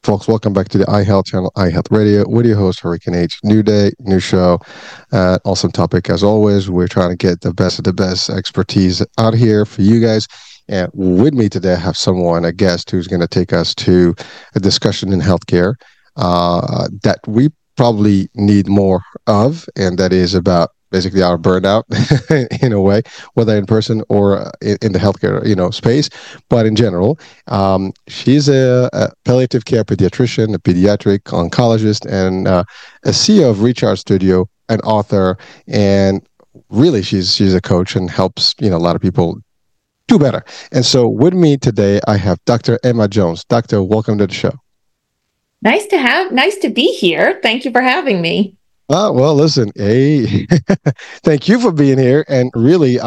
Folks, welcome back to the iHealth channel, iHealth Radio, with your host, Hurricane H. New day, new show, awesome topic as always. We're trying to get the best of the best expertise out here for you guys. And with me today, I have a guest who's going to take us to a discussion in healthcare that we probably need more of, and that is about basically our burnout in a way, whether in person or in the healthcare space, but in general. She's a palliative care pediatrician, a pediatric oncologist, and a CEO of Recharge Studio, an author, and really she's a coach and helps a lot of people do better. And so with me today, I have Dr. Emma Jones. Doctor, welcome to the show. Nice to be here. Thank you for having me. Well, listen, hey, thank you for being here. And really,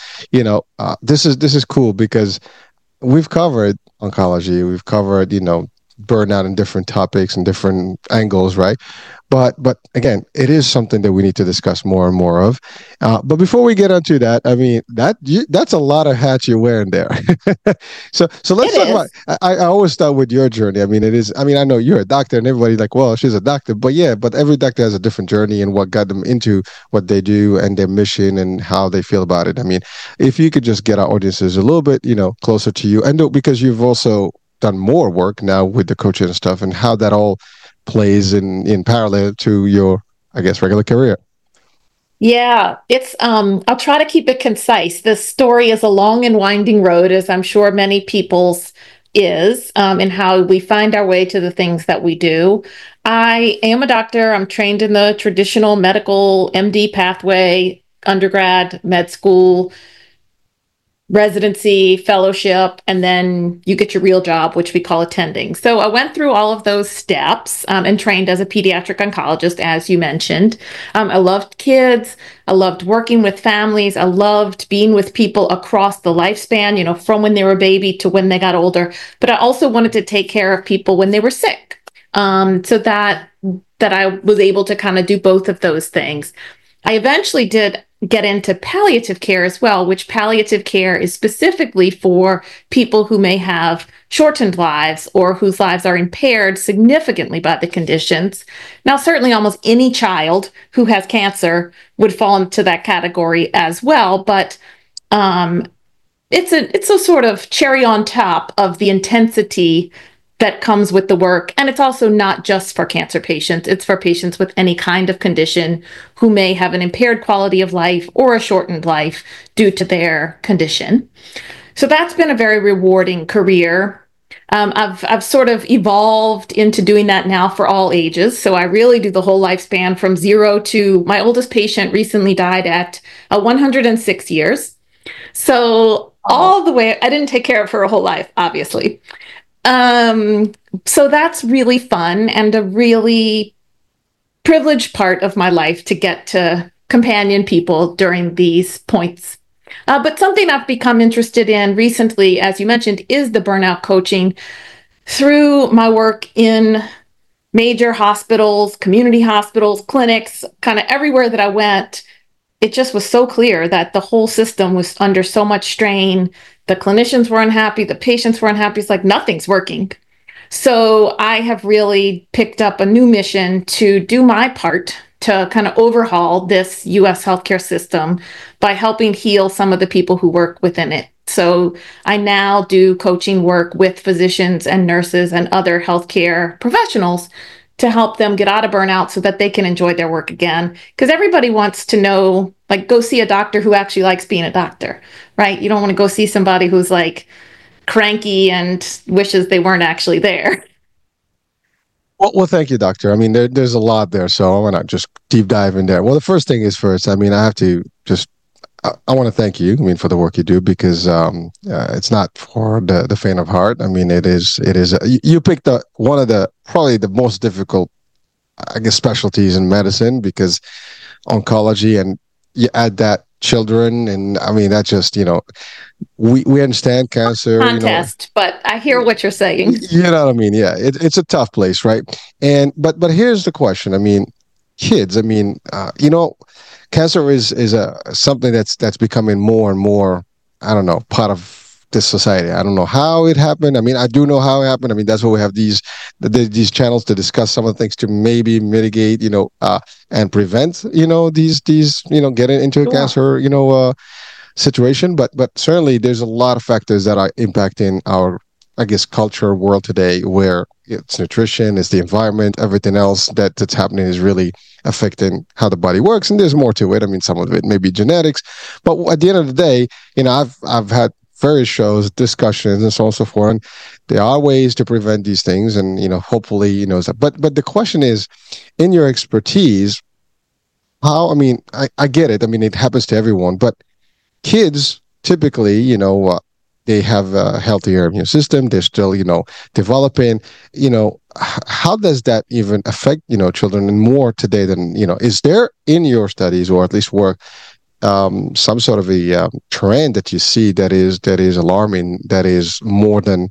this is cool because we've covered oncology, we've covered, burnout and different topics and different angles, right? But again, it is something that we need to discuss more and more of. But before we get into that, I mean, that's a lot of hats you're wearing there. So let's talk about. I always start with your journey. I mean, it is. I mean, I know you're a doctor, and everybody's like, well, she's a doctor, but every doctor has a different journey and what got them into what they do and their mission and how they feel about it. I mean, if you could just get our audiences a little bit, closer to you, and because you've also done more work now with the coaching and stuff, and how that all plays in parallel to your, I guess, regular career. Yeah, it's I'll try to keep it concise. This story is a long and winding road, as I'm sure many people's is, in how we find our way to the things that we do. I am a doctor. I'm trained in the traditional medical MD pathway, undergrad, med school, residency, fellowship, and then you get your real job, which we call attending. So I went through all of those steps and trained as a pediatric oncologist, as you mentioned. I loved kids. I loved working with families. I loved being with people across the lifespan, from when they were a baby to when they got older. But I also wanted to take care of people when they were sick, so that I was able to kind of do both of those things. I eventually did get into palliative care as well, which palliative care is specifically for people who may have shortened lives or whose lives are impaired significantly by the conditions. Now, certainly almost any child who has cancer would fall into that category as well, but it's a sort of cherry on top of the intensity that comes with the work. And it's also not just for cancer patients. It's for patients with any kind of condition who may have an impaired quality of life or a shortened life due to their condition. So that's been a very rewarding career. I've sort of evolved into doing that now for all ages. So I really do the whole lifespan from 0 to my oldest patient recently died at 106 years. So all the way, I didn't take care of her whole life, obviously. So that's really fun and a really privileged part of my life to get to companion people during these points. But something I've become interested in recently, as you mentioned, is the burnout coaching through my work in major hospitals, community hospitals, clinics, kind of everywhere that I went. It just was so clear that the whole system was under so much strain. The clinicians were unhappy, the patients were unhappy. It's like nothing's working. So I have really picked up a new mission to do my part to kind of overhaul this U.S. healthcare system by helping heal some of the people who work within it. So I now do coaching work with physicians and nurses and other healthcare professionals to help them get out of burnout so that they can enjoy their work again. Because everybody wants to know, like, go see a doctor who actually likes being a doctor, right? You don't want to go see somebody who's like cranky and wishes they weren't actually there. Well, thank you, doctor. I mean, there's a lot there, so I want to just deep dive in there. Well, the first thing is first, I mean, I have to just, I want to thank you, I mean, for the work you do, because it's not for the faint of heart. I mean, it is, you picked one of the, probably the most difficult, I guess, specialties in medicine, because oncology, and you add that children, and I mean, that just, we understand cancer. Contest, but I hear what you're saying. You know what I mean? Yeah, it's a tough place, right? And but here's the question. I mean, kids. I mean, cancer is something that's becoming more and more, I don't know, part of this society. I don't know how it happened. I mean, I do know how it happened. I mean, that's why we have these channels to discuss some of the things to maybe mitigate, and prevent, these getting into a Sure. cancer, situation. But certainly there's a lot of factors that are impacting our, I guess, culture world today, where it's nutrition, it's the environment, everything else that's happening is really affecting how the body works. And there's more to it. I mean, some of it may be genetics, but at the end of the day, I've had various shows, discussions, and so on and so forth. And there are ways to prevent these things, and hopefully, but the question is, in your expertise, how? I mean, I get it. I mean, it happens to everyone, but kids typically, they have a healthier immune system. They're still, developing. How does that even affect, children and more today than, is there in your studies, or at least work, some sort of a trend that you see that is alarming, that is more than,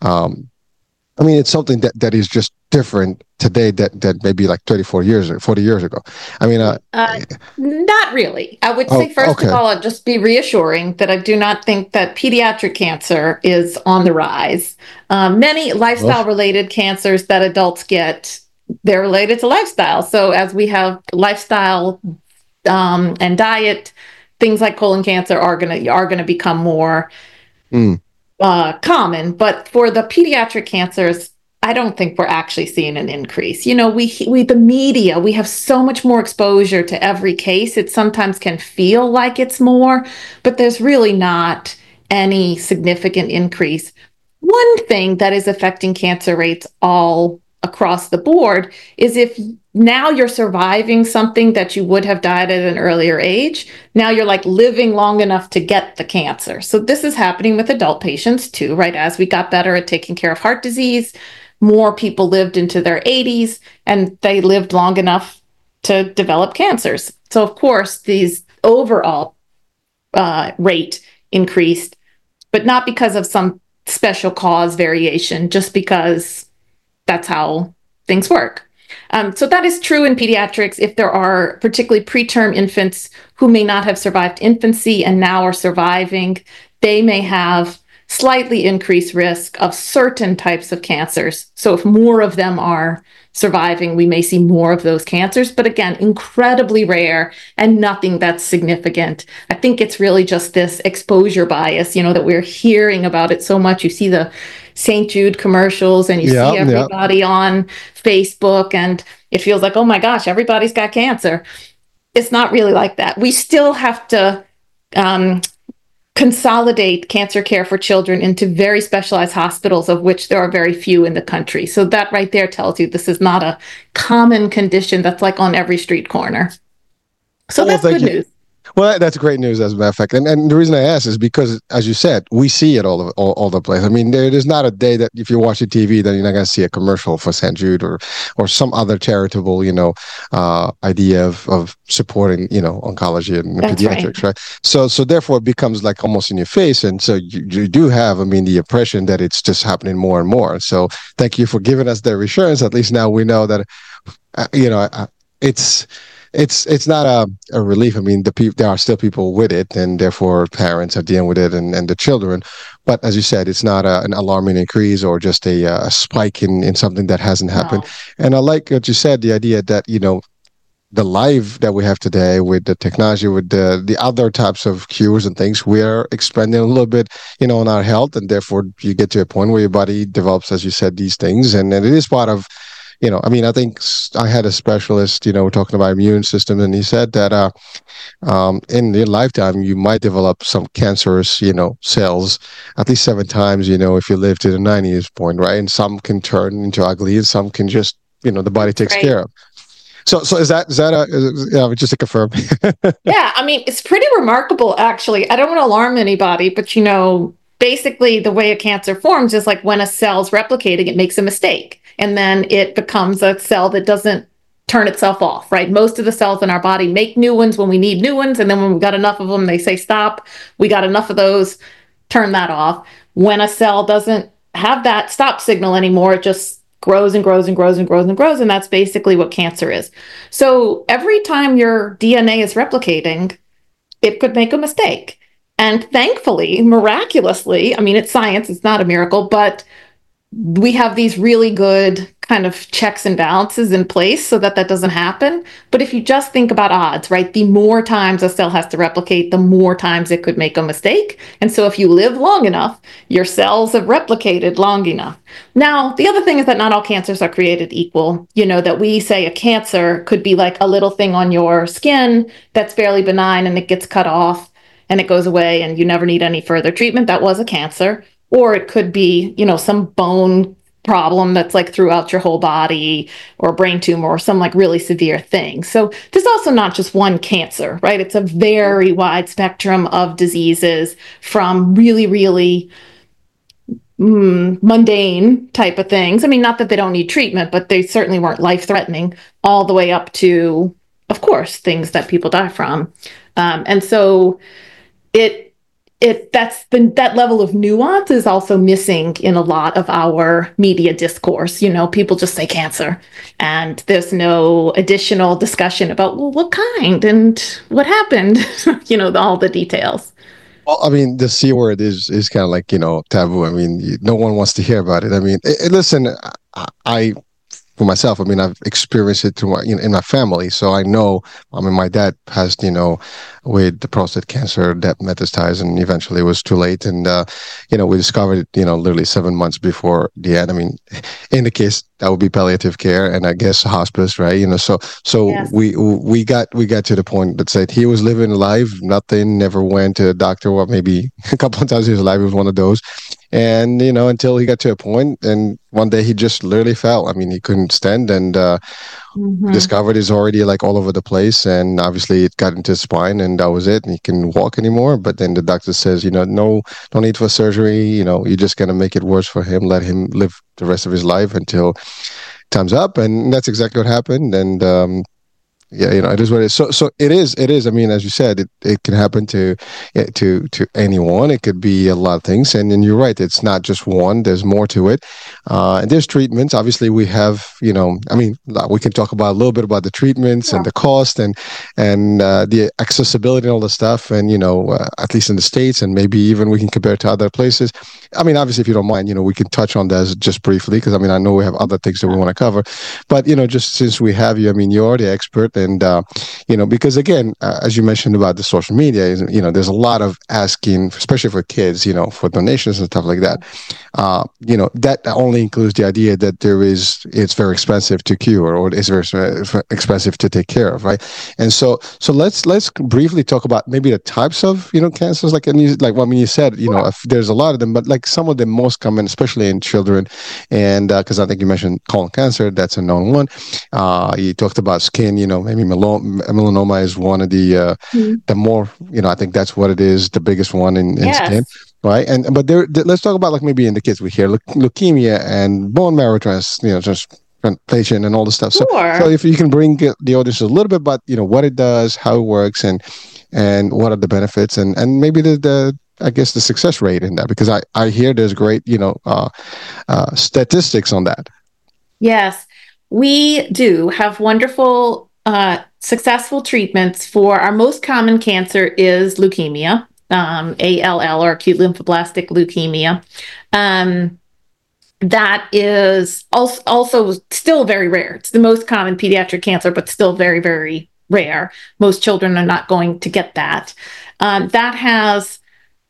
I mean, it's something that is just different today that maybe like 34 years or 40 years ago. I mean, Not really. I would oh, say, first of okay. all, I'd just be reassuring that I do not think that pediatric cancer is on the rise. Many Well, lifestyle related cancers that adults get, they're related to lifestyle. So as we have lifestyle and diet, things like colon cancer are gonna become more mm, common. But for the pediatric cancers, I don't think we're actually seeing an increase. The media, we have so much more exposure to every case. It sometimes can feel like it's more, but there's really not any significant increase. One thing that is affecting cancer rates all across the board is if now you're surviving something that you would have died at an earlier age, now you're like living long enough to get the cancer. So this is happening with adult patients too, right? As we got better at taking care of heart disease, more people lived into their 80s and they lived long enough to develop cancers. So of course, these overall rate increased, but not because of some special cause variation, just because that's how things work. So that is true in pediatrics. If there are particularly preterm infants who may not have survived infancy and now are surviving, they may have slightly increased risk of certain types of cancers. So if more of them are surviving, we may see more of those cancers, but again, incredibly rare and nothing that's significant. I think it's really just this exposure bias, that we're hearing about it so much. You see the St. Jude commercials and you yeah, see yeah. everybody on Facebook and it feels like, oh my gosh, everybody's got cancer. It's not really like that. We still have to consolidate cancer care for children into very specialized hospitals, of which there are very few in the country. So that right there tells you this is not a common condition that's like on every street corner. So Well, that's thank good you. news. Well, that's great news, as a matter of fact. And the reason I ask is because, as you said, we see it all the place. I mean, there's not a day that if you're watching TV, that you're not going to see a commercial for St. Jude or some other charitable, idea of supporting, oncology and That's right. pediatrics, right? So therefore, it becomes like almost in your face, and so you do have, I mean, the impression that it's just happening more and more. So thank you for giving us the reassurance. At least now we know that, it's it's not a relief. I mean, there are still people with it, and therefore parents are dealing with it, and the children. But as you said, it's not an alarming increase or just a spike in something that hasn't happened. No, And I like what you said, the idea that the life that we have today with the technology, with the other types of cures and things, we are expanding a little bit, on our health, and therefore you get to a point where your body develops, as you said, these things, and it is part of, I mean, I think I had a specialist, talking about immune system, and he said that in your lifetime you might develop some cancerous, cells at least 7 times, if you live to the 90th point, right? And some can turn into ugly, and some can just, the body that's takes right. care of. So just to confirm? Yeah, I mean, it's pretty remarkable, actually. I don't want to alarm anybody, but basically the way a cancer forms is like when a cell's replicating, it makes a mistake, and then it becomes a cell that doesn't turn itself off, right? Most of the cells in our body make new ones when we need new ones, and then when we've got enough of them, they say stop. We got enough of those, turn that off. When a cell doesn't have that stop signal anymore, it just grows and grows and grows and grows and grows, and that's basically what cancer is. So every time your DNA is replicating, it could make a mistake. And thankfully, miraculously, I mean, it's science, it's not a miracle, but we have these really good kind of checks and balances in place so that that doesn't happen. But if you just think about odds, right, the more times a cell has to replicate, the more times it could make a mistake. And so if you live long enough, your cells have replicated long enough. Now, the other thing is that not all cancers are created equal. You know, that we say a cancer could be like a little thing on your skin that's fairly benign and it gets cut off and it goes away and you never need any further treatment. That was a cancer. Or it could be, you know, some bone problem that's like throughout your whole body, or a brain tumor, or some like really severe thing. So there's also not just one cancer, right? It's a very wide spectrum of diseases, from really, really mundane type of things. I mean, not that they don't need treatment, but they certainly weren't life-threatening, all the way up to, of course, things that people die from. And so that level of nuance is also missing in a lot of our media discourse. You know, people just say cancer, and there's no additional discussion about, well, what kind and what happened, you know, all the details. Well, I mean, the C word is kind of like, taboo. I mean, no one wants to hear about it. I mean, listen, I for myself, I mean, I've experienced it through in my family. So I know, I mean, my dad passed, with the prostate cancer that metastasized, and eventually it was too late. And, we discovered it, literally 7 months before the end. I mean, in the case, that would be palliative care and I guess hospice, right? So Yes. we got to the point that said he was living life, nothing, never went to a doctor. Well, maybe a couple of times in his life, it was one of those. And, until he got to a point, and one day he just literally fell. I mean, he couldn't stand, and discovered it's already like all over the place. And obviously it got into his spine, and that was it. And he can walk anymore. But then the doctor says, no need for surgery. You're just going to make it worse for him. Let him live the rest of his life until time's up. And that's exactly what happened. And, yeah, it is what it is. So it is. I mean, as you said, it can happen to anyone. It could be a lot of things, and you're right. It's not just one. There's more to it, and there's treatments. Obviously, we have. I mean, we can talk about a little bit about the treatments and the cost and the accessibility and all the stuff. And at least in the States, and maybe even we can compare it to other places. I mean, obviously, if you don't mind, we can touch on that just briefly, because I mean, I know we have other things that we want to cover, but just since we have you, I mean, you're the expert. And, because again, as you mentioned about the social media, there's a lot of asking, especially for kids, for donations and stuff like that. That only includes the idea that it's very expensive to cure, or it's very expensive to take care of, right? And so let's briefly talk about maybe the types of, cancers, you said, there's a lot of them, but like some of the most common, especially in children. And because I think you mentioned colon cancer, that's a known one. You talked about skin, maybe melanoma is one of the more, I think that's what it is, the biggest one in skin, right? But let's talk about, like, maybe in the kids we hear leukemia and bone marrow transplantation and all the stuff. Sure. So if you can bring the audience a little bit about, what it does, how it works, and what are the benefits, and maybe the I guess the success rate in that, because I hear there's great, statistics on that. Yes, we do have wonderful, successful treatments for our most common cancer is leukemia, ALL, or acute lymphoblastic leukemia. That is also still very rare. It's the most common pediatric cancer, but still very, very rare. Most children are not going to get that. That has,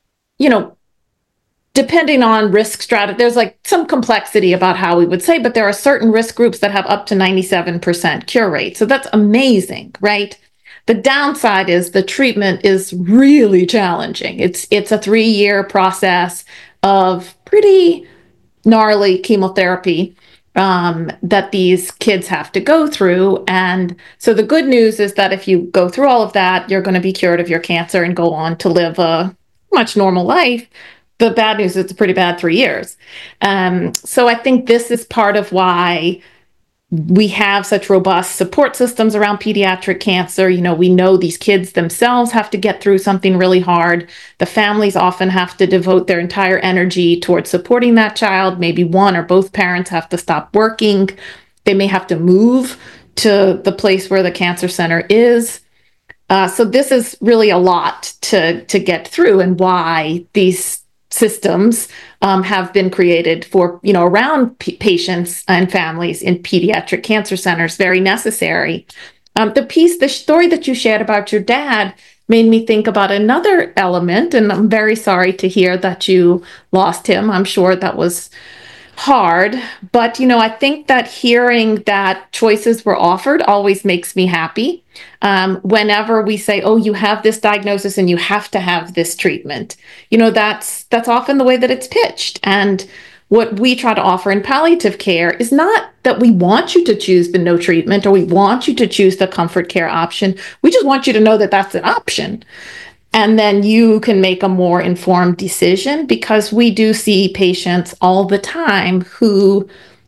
depending on risk strata, there's like some complexity about how we would say, but there are certain risk groups that have up to 97% cure rate. So that's amazing, right? The downside is the treatment is really challenging. It's a 3-year process of pretty gnarly chemotherapy that these kids have to go through. And so the good news is that if you go through all of that, you're going to be cured of your cancer and go on to live a much normal life. The bad news is it's a pretty bad 3 years. So I think this is part of why we have such robust support systems around pediatric cancer. We know these kids themselves have to get through something really hard. The families often have to devote their entire energy towards supporting that child. Maybe one or both parents have to stop working. They may have to move to the place where the cancer center is. So this is really a lot to get through, and why these systems have been created for, around patients and families in pediatric cancer centers, very necessary. The story that you shared about your dad made me think about another element, and I'm very sorry to hear that you lost him. I'm sure that was hard, but I think that hearing that choices were offered always makes me happy. Whenever we say, "Oh, you have this diagnosis and you have to have this treatment," that's often the way that it's pitched. And what we try to offer in palliative care is not that we want you to choose the no treatment or we want you to choose the comfort care option. We just want you to know that that's an option. And then you can make a more informed decision, because we do see patients all the time who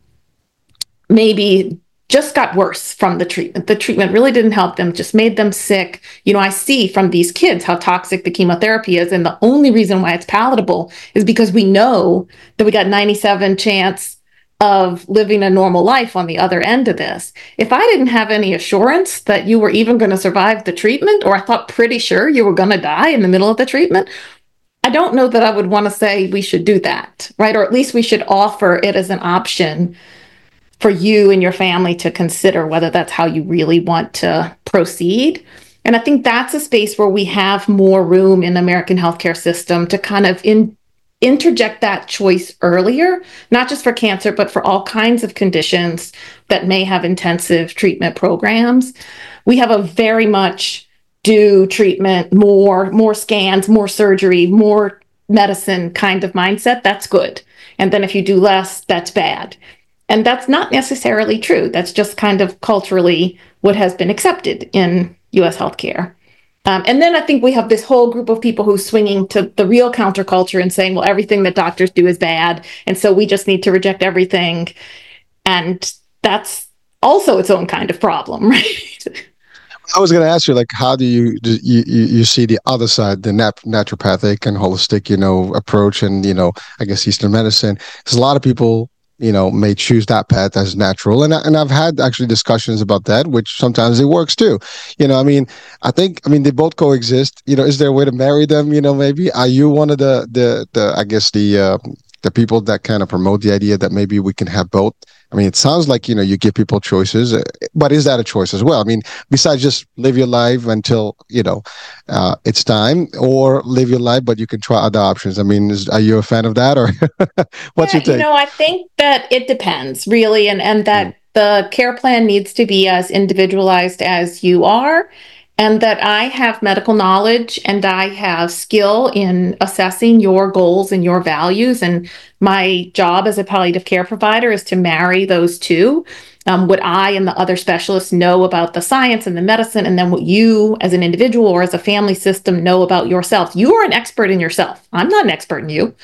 maybe just got worse from the treatment. The treatment really didn't help them, just made them sick. I see from these kids how toxic the chemotherapy is. And the only reason why it's palatable is because we know that we got 97 chance of living a normal life on the other end of this. If I didn't have any assurance that you were even going to survive the treatment, or I thought pretty sure you were going to die in the middle of the treatment, I don't know that I would want to say we should do that, right? Or at least we should offer it as an option for you and your family to consider whether that's how you really want to proceed. And I think that's a space where we have more room in the American healthcare system to kind of interject that choice earlier, not just for cancer, but for all kinds of conditions that may have intensive treatment programs. We have a very much do treatment, more scans, more surgery, more medicine kind of mindset. That's good. And then if you do less, that's bad. And that's not necessarily true. That's just kind of culturally what has been accepted in US healthcare. And then I think we have this whole group of people who's swinging to the real counterculture and saying, well, everything that doctors do is bad, and so we just need to reject everything. And that's also its own kind of problem, right? I was going to ask you, like, how do you see the other side, the naturopathic and holistic, approach, and I guess Eastern medicine? Because a lot of people, may choose that path as natural, and I've had actually discussions about that, which sometimes it works too. I think they both coexist. Is there a way to marry them? Maybe are you one of the I guess the people that kind of promote the idea that maybe we can have both? It sounds like, you give people choices, but is that a choice as well? Besides just live your life until, it's time, or live your life, but you can try other options. Are you a fan of that, or what's your take? I think that it depends really. And that the care plan needs to be as individualized as you are. And that I have medical knowledge and I have skill in assessing your goals and your values. And my job as a palliative care provider is to marry those two. What I and the other specialists know about the science and the medicine, and then what you as an individual or as a family system know about yourself. You are an expert in yourself. I'm not an expert in you.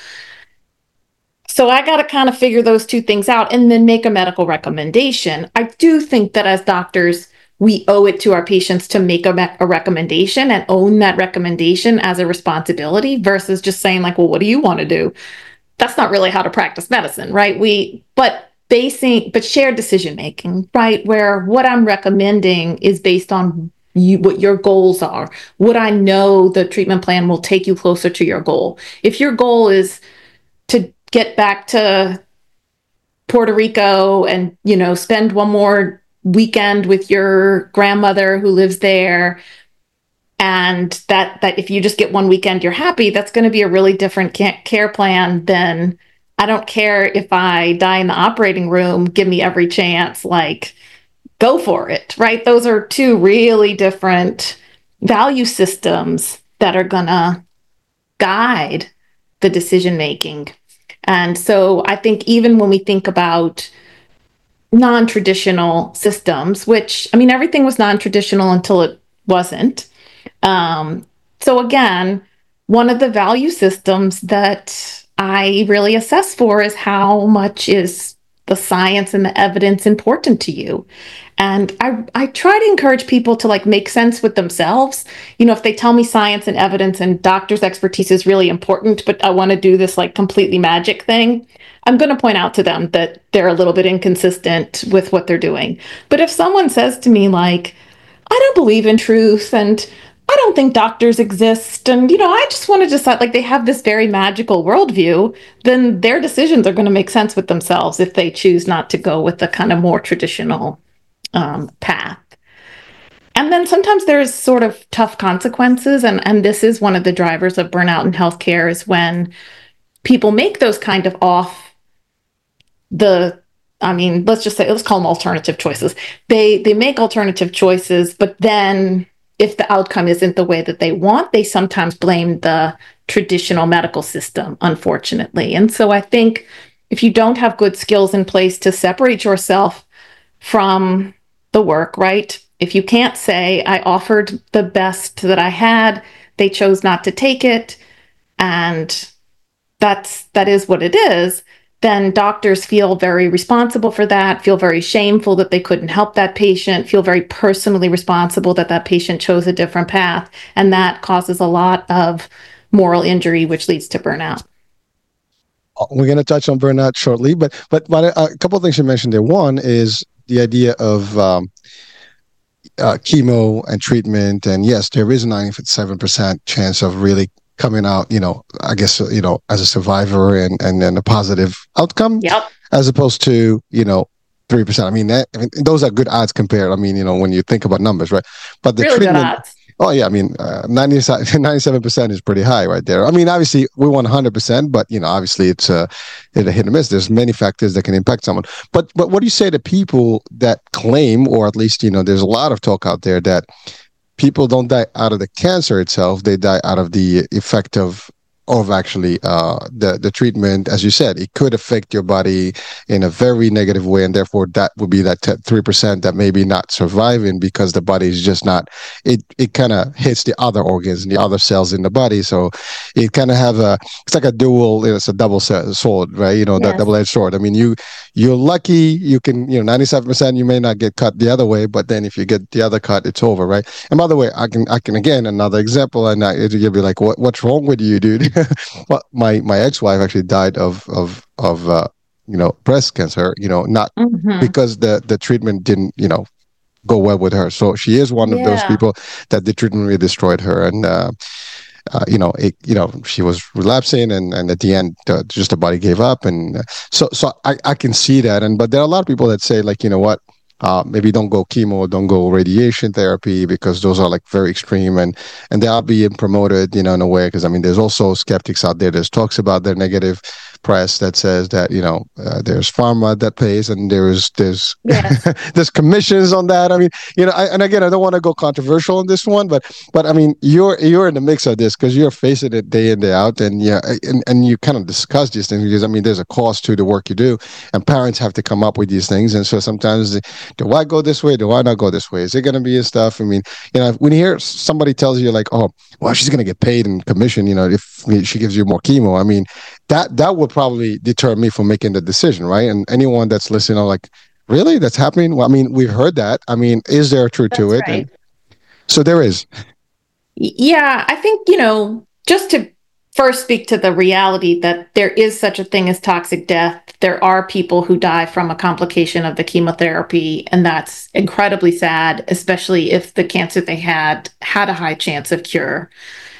So I got to kind of figure those two things out and then make a medical recommendation. I do think that as doctors, we owe it to our patients to make a recommendation and own that recommendation as a responsibility, versus just saying like, well, what do you want to do? That's not really how to practice medicine, right? But shared decision making, right? Where what I'm recommending is based on what your goals are. What I know the treatment plan will take you closer to your goal. If your goal is to get back to Puerto Rico and, spend one more weekend with your grandmother who lives there, and that if you just get one weekend you're happy, that's going to be a really different care plan than, I don't care if I die in the operating room, give me every chance, like, go for it, right? Those are two really different value systems that are going to guide the decision making. And so I think even when we think about non-traditional systems, which, everything was non-traditional until it wasn't. So again, one of the value systems that I really assess for is how much is the science and the evidence important to you. And I try to encourage people to make sense with themselves. If they tell me science and evidence and doctor's expertise is really important, but I want to do this completely magic thing, I'm going to point out to them that they're a little bit inconsistent with what they're doing. But if someone says to me I don't believe in truth, and I don't think doctors exist. And, I just want to decide, like, they have this very magical worldview, then their decisions are going to make sense with themselves if they choose not to go with the kind of more traditional path. And then sometimes there's sort of tough consequences. And this is one of the drivers of burnout in healthcare, is when people make those kind of let's call them alternative choices. They make alternative choices, but then if the outcome isn't the way that they want, they sometimes blame the traditional medical system, unfortunately. And so I think if you don't have good skills in place to separate yourself from the work, right? If you can't say, I offered the best that I had, they chose not to take it, and that is what it is, then doctors feel very responsible for that, feel very shameful that they couldn't help that patient, feel very personally responsible that that patient chose a different path. And that causes a lot of moral injury, which leads to burnout. We're going to touch on burnout shortly, but a couple of things you mentioned there. One is the idea of chemo and treatment. And yes, there is a 97% chance of really coming out, I guess, as a survivor and then a positive outcome. Yep. As opposed to, 3%. I mean, those are good odds compared. I mean, when you think about numbers, right? But the really treatment, good odds. Oh yeah, I mean, 97% is pretty high right there. I mean, obviously we want 100%, but obviously it's a hit and miss. There's many factors that can impact someone. But what do you say to people that claim, or at least there's a lot of talk out there that people don't die out of the cancer itself; they die out of the effect of actually the treatment. As you said, it could affect your body in a very negative way, and therefore that would be that 3% that maybe not surviving because the body is just not. It kind of hits the other organs and the other cells in the body, so it kind of it's like a dual. It's a double sword, right? Yes. That double-edged sword. I mean, you're lucky. You can 97%. You may not get cut the other way, but then if you get the other cut, it's over, right? And by the way, I can again another example, and you'll be like, what's wrong with you, dude? Well, my ex-wife actually died of breast cancer, not because the treatment didn't, go well with her. So she is one of those people that the treatment really destroyed her. And, she was relapsing and at the end, just the body gave up. And so I can see that. But there are a lot of people that say, like, maybe don't go chemo, don't go radiation therapy, because those are like very extreme and they are being promoted, in a way. Because I mean, there's also skeptics out there that talks about their negative press that says that there's pharma that pays and there's there's commissions on that. I mean, and again, I don't want to go controversial on this one, but I mean, you're in the mix of this because you're facing it day in, day out, and and you kind of discuss these things because I mean, there's a cost to the work you do, and parents have to come up with these things, and so sometimes do I go this way? Do I not go this way? Is it going to be and stuff? I mean, when you hear somebody tells you like, oh, well, she's going to get paid in commission, if she gives you more chemo, I mean, that would probably deter me from making the decision, right? And anyone that's listening, like, really, that's happening? Well, I mean, we've heard that. I mean, is there a truth to it? Right. So there is. Yeah, I think, just to first speak to the reality that there is such a thing as toxic death. There are people who die from a complication of the chemotherapy, and that's incredibly sad, especially if the cancer they had a high chance of cure.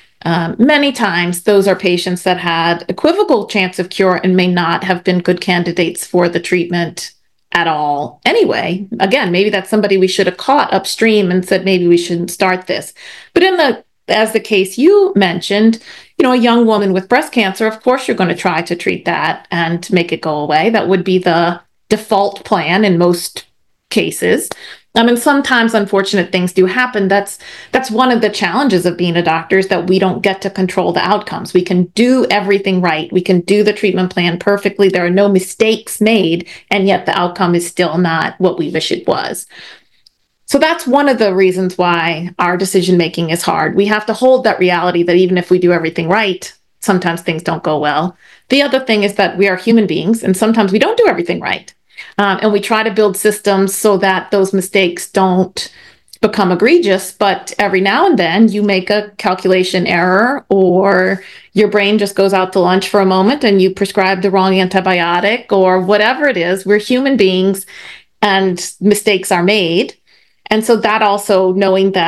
Many times, those are patients that had equivocal chance of cure and may not have been good candidates for the treatment at all. Anyway, again, maybe that's somebody we should have caught upstream and said, maybe we shouldn't start this. But as the case you mentioned, a young woman with breast cancer, of course, you're going to try to treat that and make it go away. That would be the default plan in most cases. I mean, sometimes unfortunate things do happen. That's one of the challenges of being a doctor, is that we don't get to control the outcomes. We can do everything right. We can do the treatment plan perfectly. There are no mistakes made, and yet the outcome is still not what we wish it was. So that's one of the reasons why our decision-making is hard. We have to hold that reality that even if we do everything right, sometimes things don't go well. The other thing is that we are human beings, and sometimes we don't do everything right. And we try to build systems so that those mistakes don't become egregious, but every now and then you make a calculation error, or your brain just goes out to lunch for a moment and you prescribe the wrong antibiotic, or whatever it is. We're human beings and mistakes are made. And so that also, knowing that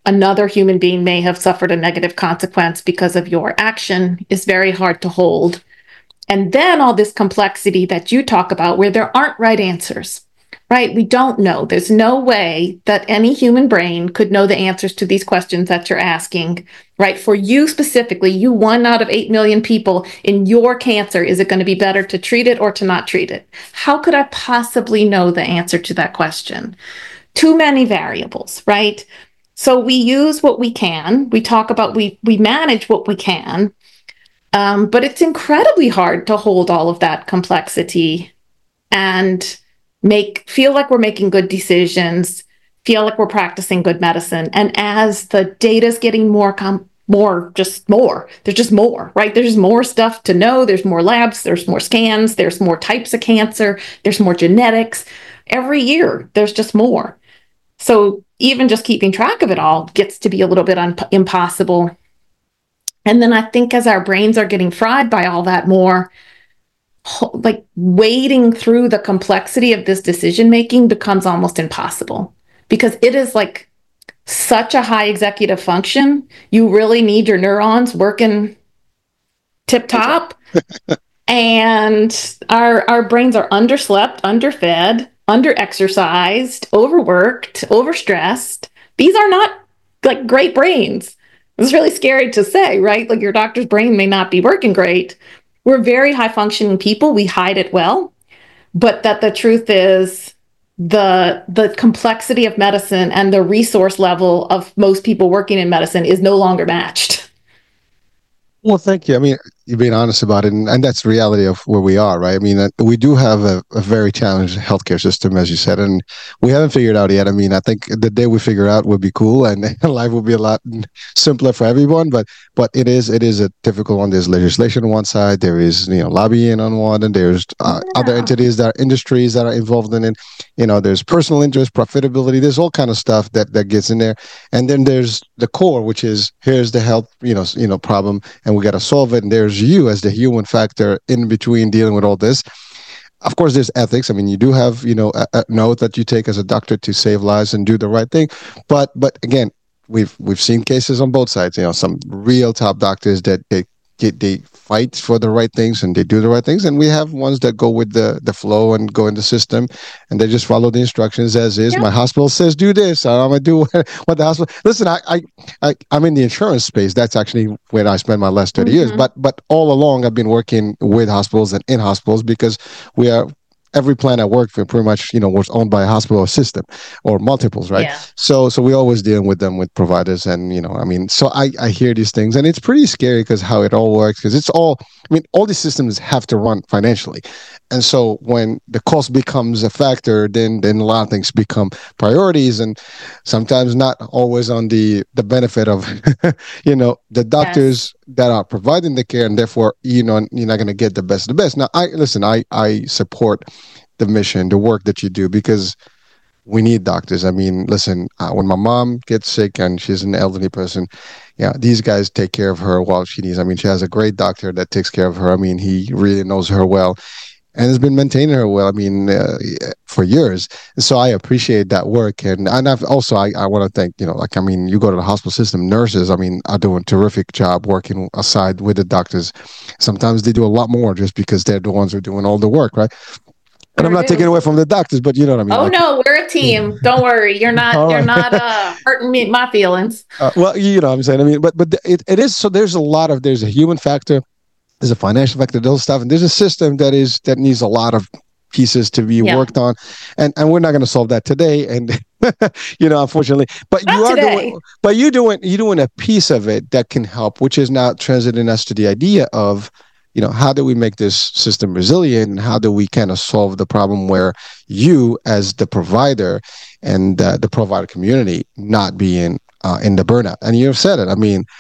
another human being may have suffered a negative consequence because of your action is very hard to hold. And then all this complexity that you talk about where there aren't right answers, right? We don't know. There's no way that any human brain could know the answers to these questions that you're asking, right? For you specifically, you 1 out of 8 million people in your cancer, is it going to be better to treat it or to not treat it? How could I possibly know the answer to that question? Too many variables, right? So we use what we can. We talk about, we manage what we can, but it's incredibly hard to hold all of that complexity and feel like we're making good decisions, feel like we're practicing good medicine. And as the data's getting there's just more, right? There's more stuff to know. There's more labs, there's more scans, there's more types of cancer, there's more genetics. Every year, there's just more. So even just keeping track of it all gets to be a little bit impossible. And then I think as our brains are getting fried by all that more, like wading through the complexity of this decision making becomes almost impossible, because it is like such a high executive function. You really need your neurons working tip top. And our brains are underslept, underfed, underexercised, overworked, overstressed. These are not like great brains. It's really scary to say, right? Like your doctor's brain may not be working great. We're very high functioning people. We hide it well, but that the truth is the complexity of medicine and the resource level of most people working in medicine is no longer matched. Well, thank you. I mean, you're being honest about it, and that's the reality of where we are, right? I mean, we do have a very challenged healthcare system, as you said, and we haven't figured out yet. I mean, I think the day we figure out would be cool, and life will be a lot simpler for everyone. But it is a difficult one. There's legislation on one side, there is lobbying on one, and there's other entities that are industries that are involved in it. There's personal interest, profitability. There's all kind of stuff that gets in there, and then there's the core, which is here's the health problem, and we got to solve it. And there's you as the human factor in between dealing with all this. Of course, there's ethics. I mean, you do have a note that you take as a doctor to save lives and do the right thing. But again, we've seen cases on both sides. Some real top doctors that they fight for the right things and they do the right things, and we have ones that go with the flow and go in the system and they just follow the instructions as is. Yeah. My hospital says do this, I'm gonna do what the hospital. Listen, I'm in the insurance space. That's actually where I spent my last 30 years. But all along I've been working with hospitals and in hospitals, because every plan I worked for pretty much, was owned by a hospital or system or multiples, right? Yeah. So we always dealing with them, with providers, and so I hear these things, and it's pretty scary because how it all works, because it's all these systems have to run financially. And so when the cost becomes a factor, then a lot of things become priorities, and sometimes not always on the benefit of, the doctors that are providing the care, and therefore, you're not going to get the best of the best. Now, I support the mission, the work that you do, because we need doctors. I mean, listen, when my mom gets sick and she's an elderly person, these guys take care of her while she needs. I mean, she has a great doctor that takes care of her. I mean, he really knows her well and has been maintaining her well, for years. And so I appreciate that work. And I've also, I want to thank, you go to the hospital system, nurses, are doing a terrific job working aside with the doctors. Sometimes they do a lot more just because they're the ones who are doing all the work, right? And I'm not taking away from the doctors, but you know what I mean. Oh, no, we're a team. Don't worry. You're not hurting my feelings. Well, you know what I'm saying. But it is, so there's a human factor. There's a financial factor, those stuff, and there's a system that needs a lot of pieces to be worked on, and we're not going to solve that today. And unfortunately, but you're doing a piece of it that can help, which is now transiting us to the idea of, how do we make this system resilient, and how do we kind of solve the problem where you, as the provider and the provider community, not being in the burnout. And you've said it. I mean,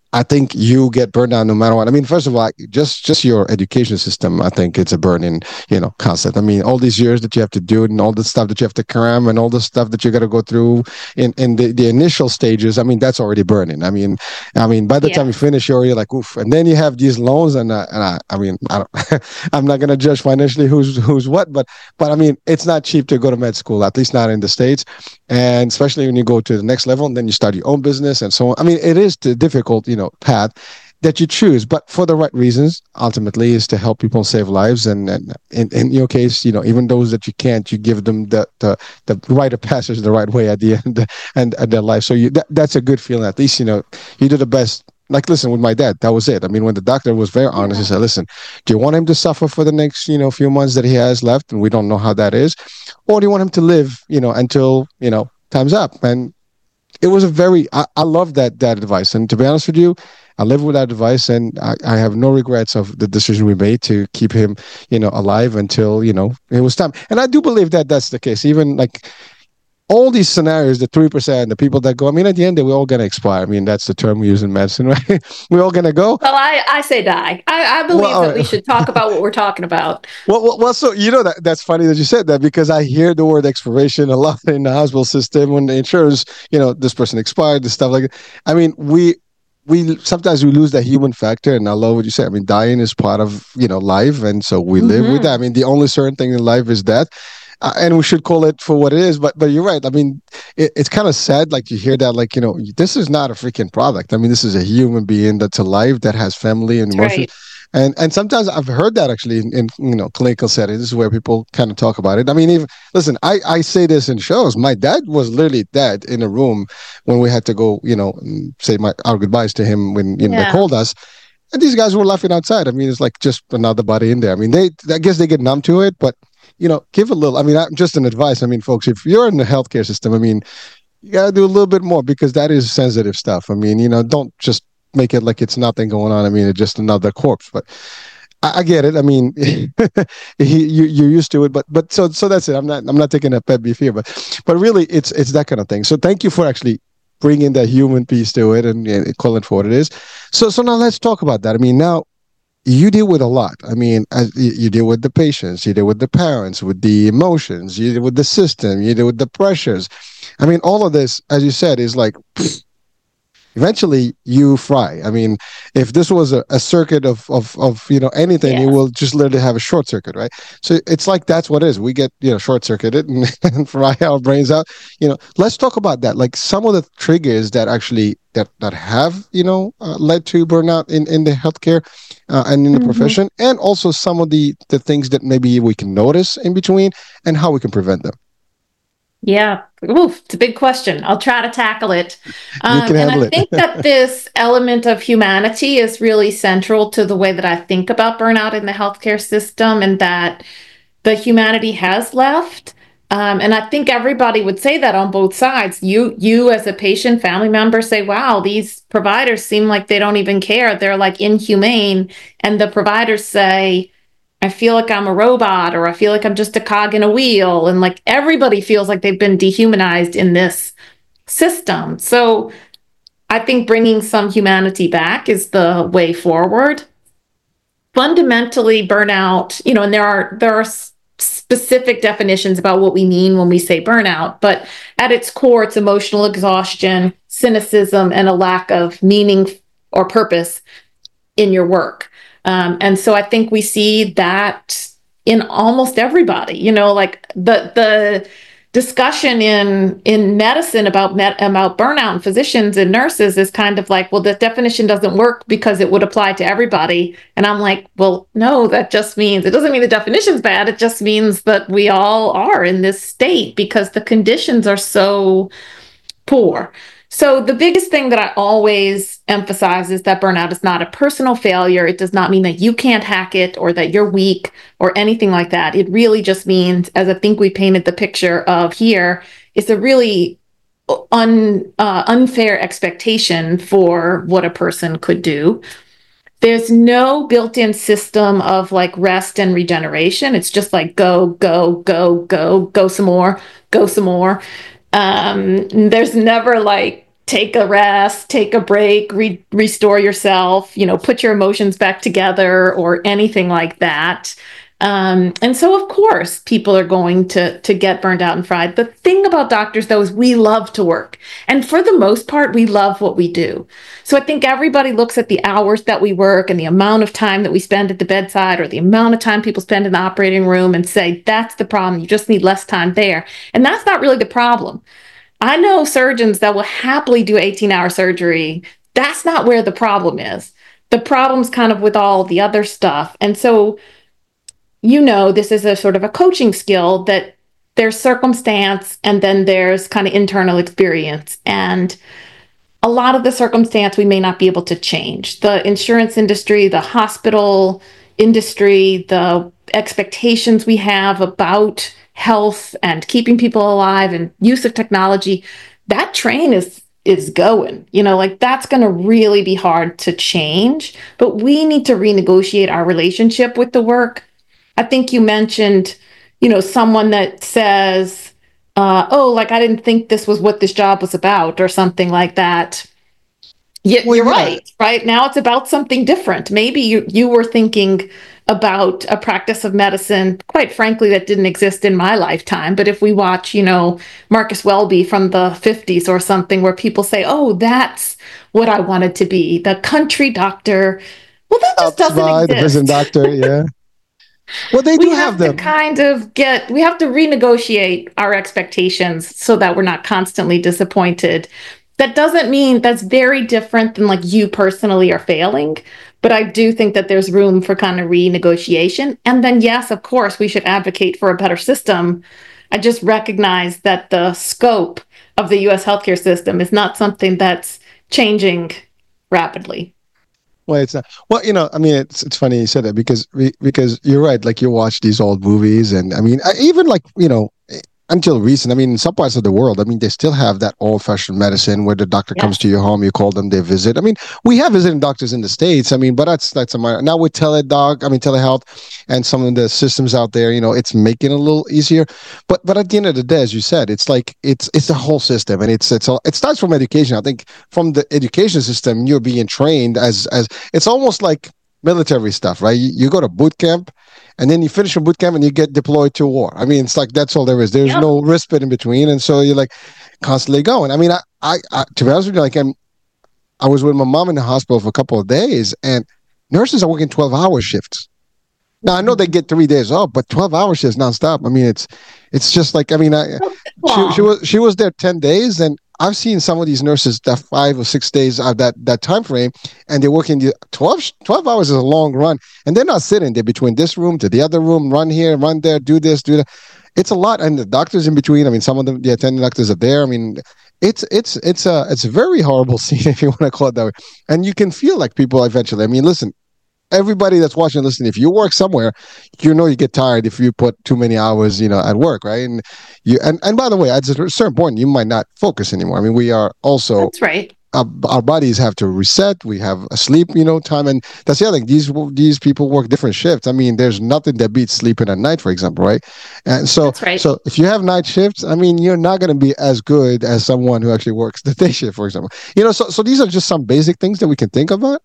I think you get burned out no matter what. I mean, first of all, just your education system, I think it's a burning, concept. I mean, all these years that you have to do it and all the stuff that you have to cram and all the stuff that you got to go through in the initial stages. I mean, that's already burning. I mean, by the time you finish, you're already like, oof. And then you have these loans, and I mean, I don't, I'm not gonna judge financially who's what, but I mean, it's not cheap to go to med school, at least not in the States, and especially when you go to the next level and then you start your own business and so on. I mean, it is the difficult, path that you choose, but for the right reasons, ultimately, is to help people save lives. And in your case, even those that you can't, you give them the rite of passage the right way at the end and their life. So that's a good feeling. At least, you did the best. Like, listen, with my dad, that was it. I mean, when the doctor was very honest, he said, listen, do you want him to suffer for the next, few months that he has left? And we don't know how that is. Or do you want him to live, until, time's up? And it was I love that advice. And to be honest with you, I live with that advice, and I have no regrets of the decision we made to keep him, alive until, it was time. And I do believe that that's the case. Even like all these scenarios, the 3%, the people that go, I mean, at the end, we're all going to expire. I mean, that's the term we use in medicine, right? We're all going to go. Well, I say die. I believe that we should talk about what we're talking about. Well, so, that's funny that you said that, because I hear the word expiration a lot in the hospital system when the insurance, this person expired, this stuff like that. I mean, we sometimes we lose that human factor, and I love what you said. I mean, dying is part of, life. And so we live with that. I mean, the only certain thing in life is death. And we should call it for what it is, but you're right. I mean, it's kind of sad, like, you hear that, like, this is not a freaking product. I mean, this is a human being that's alive, that has family and emotions. Right. And sometimes I've heard that actually in clinical settings. This is where people kind of talk about it. I mean, even listen, I say this in shows. My dad was literally dead in a room when we had to go, say our goodbyes to him when they called us. And these guys were laughing outside. I mean, it's like just another body in there. I mean, I guess they get numb to it, but give a little. I mean, just an advice. I mean, folks, if you're in the healthcare system, I mean, you got to do a little bit more, because that is sensitive stuff. I mean, don't just make it like it's nothing going on. I mean, it's just another corpse. But I get it. I mean, you're used to it. But so that's it. I'm not taking a pet beef here, but really, it's that kind of thing. So thank you for actually bringing that human piece to it and calling for what it is. So now let's talk about that. I mean, now, you deal with a lot. I mean, you deal with the patients, you deal with the parents, with the emotions, you deal with the system, you deal with the pressures. I mean, all of this, as you said, is like, eventually you fry. I mean, if this was a circuit of anything, you will just literally have a short circuit, right? So it's like, that's what it is. We get, short circuited and fry our brains out. Let's talk about that. Like, some of the triggers that actually that have, led to burnout in the healthcare and in the profession, and also some of the things that maybe we can notice in between and how we can prevent them. Yeah. Oof, it's a big question. I'll try to tackle it. And I think that this element of humanity is really central to the way that I think about burnout in the healthcare system, and that the humanity has left. And I think everybody would say that on both sides. You as a patient, family member, say, wow, these providers seem like they don't even care. They're like inhumane. And the providers say, I feel like I'm a robot, or I feel like I'm just a cog in a wheel. And like, everybody feels like they've been dehumanized in this system. So I think bringing some humanity back is the way forward. Fundamentally, burnout, and there are specific definitions about what we mean when we say burnout, but at its core, it's emotional exhaustion, cynicism, and a lack of meaning or purpose in your work. And so I think we see that in almost everybody. Like the discussion in medicine about burnout in physicians and nurses is kind of like, well, the definition doesn't work because it would apply to everybody. And I'm like, well, no, that just means, it doesn't mean the definition's bad. It just means that we all are in this state because the conditions are so poor. So the biggest thing that I always emphasize is that burnout is not a personal failure. It does not mean that you can't hack it or that you're weak or anything like that. It really just means, as I think we painted the picture of here, it's a really unfair expectation for what a person could do. There's no built-in system of like rest and regeneration. It's just like go, go, go, go, go some more, go some more. There's never like take a rest, take a break, restore yourself, put your emotions back together or anything like that. And so, of course, people are going to get burned out and fried. The thing about doctors, though, is we love to work. And for the most part, we love what we do. So I think everybody looks at the hours that we work and the amount of time that we spend at the bedside or the amount of time people spend in the operating room and say, that's the problem. You just need less time there. And that's not really the problem. I know surgeons that will happily do 18-hour surgery. That's not where the problem is. The problem's kind of with all the other stuff. And so, this is a sort of a coaching skill that there's circumstance and then there's kind of internal experience. And a lot of the circumstance we may not be able to change. The insurance industry, the hospital industry, the expectations we have about health and keeping people alive and use of technology, that train is going, that's going to really be hard to change. But we need to renegotiate our relationship with the work. I think you mentioned, someone that says, I didn't think this was what this job was about or something like that. You're right? Now it's about something different. Maybe you were thinking about a practice of medicine, quite frankly, that didn't exist in my lifetime. But if we watch, Marcus Welby from the 50s or something where people say, oh, that's what I wanted to be, the country doctor. Well, that just doesn't exist. The prison doctor, yeah. Well, they do have them. We have to renegotiate our expectations so that we're not constantly disappointed. That doesn't mean that's very different than like you personally are failing. But I do think that there's room for kind of renegotiation. And then, yes, of course, we should advocate for a better system. I just recognize that the scope of the U.S. healthcare system is not something that's changing rapidly. Well, it's not. Well, it's funny you said that because you're right. Like you watch these old movies, and even like until recent. In some parts of the world, they still have that old-fashioned medicine where the doctor comes to your home, you call them, they visit. We have visiting doctors in the States. But that's a minor. Now with telehealth, and some of the systems out there, it's making it a little easier. But at the end of the day, as you said, it's like it's the whole system, and it starts from education. I think from the education system, you're being trained as it's almost like military stuff, right? You go to boot camp. And then you finish your boot camp and you get deployed to war. It's like that's all there is. There's no respite in between, and so you're like constantly going. I to be honest with you, I was with my mom in the hospital for a couple of days, and nurses are working 12-hour shifts. Now I know they get 3 days off, but 12-hour shifts nonstop. It's just like she was there 10 days, and I've seen some of these nurses that 5 or 6 days of that time frame, and they're working 12 hours is a long run, and they're not sitting there between this room to the other room, run here, run there, do this, do that. It's a lot, and the doctors in between. Some of them, the attending doctors are there. It's a very horrible scene if you want to call it that way, and you can feel like people eventually. Listen. Everybody that's watching and listening, if you work somewhere, you get tired if you put too many hours, at work, right? And by the way, at a certain point, you might not focus anymore. We are also that's right. Our bodies have to reset. We have a sleep, time, and that's the other thing. These people work different shifts. There's nothing that beats sleeping at night, for example, right? And so, that's right. So if you have night shifts, you're not going to be as good as someone who actually works the day shift, for example. So these are just some basic things that we can think about,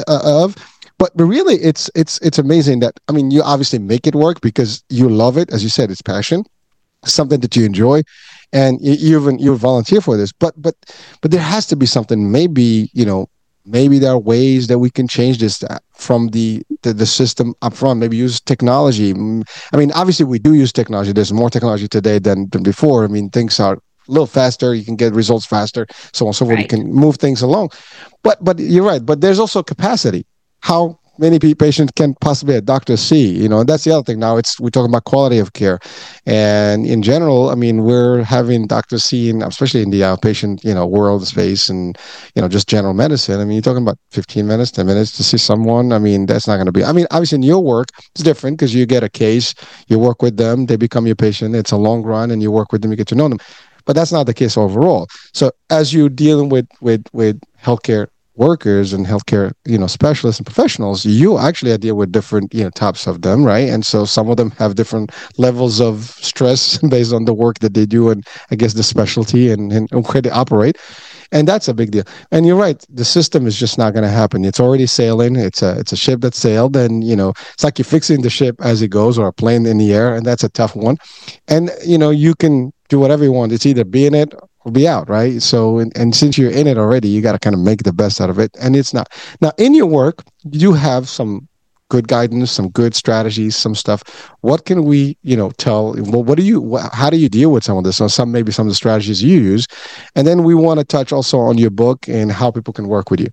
But really, it's amazing that you obviously make it work because you love it, as you said, it's passion, something that you enjoy, and you volunteer for this. But there has to be something. Maybe there are ways that we can change this from the system up front. Maybe use technology. Obviously we do use technology. There's more technology today than before. Things are a little faster. You can get results faster, so on and so forth. Right. You can move things along. But you're right. But there's also capacity. How many patients can possibly a doctor see? And that's the other thing. Now we're talking about quality of care, and in general, we're having doctors seeing, especially in the outpatient, world space, and just general medicine. You're talking about 15 minutes, 10 minutes to see someone. That's not going to be. Obviously, in your work, it's different because you get a case, you work with them, they become your patient. It's a long run, and you work with them, you get to know them. But that's not the case overall. So as you're dealing with healthcare workers and healthcare, specialists and professionals, you actually deal with different, types of them, right? And so some of them have different levels of stress based on the work that they do and I guess the specialty and where they operate. And that's a big deal. And you're right, the system is just not going to happen. It's already sailing. It's a ship that sailed, and it's like you're fixing the ship as it goes, or a plane in the air, and that's a tough one. And you can do whatever you want. It's either be in it or be out, right? So, and since you're in it already, you got to kind of make the best out of it. And it's not now in your work. You do have some good guidance, some good strategies, some stuff. What can we, tell? Well, how do you deal with some of this? Or maybe some of the strategies you use, and then we want to touch also on your book and how people can work with you.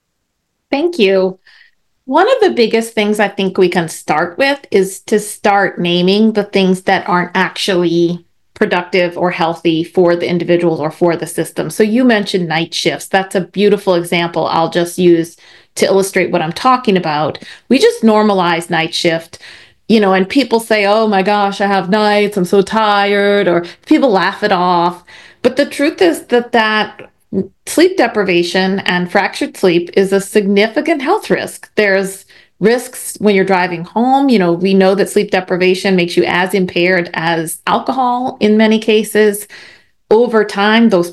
Thank you. One of the biggest things I think we can start with is to start naming the things that aren't actually productive or healthy for the individuals or for the system. So you mentioned night shifts. That's a beautiful example I'll just use to illustrate what I'm talking about. We just normalize night shift, and people say, oh my gosh, I have nights, I'm so tired, or people laugh it off. But the truth is that sleep deprivation and fractured sleep is a significant health risk. There's risks when you're driving home. We know that sleep deprivation makes you as impaired as alcohol in many cases. Over time, those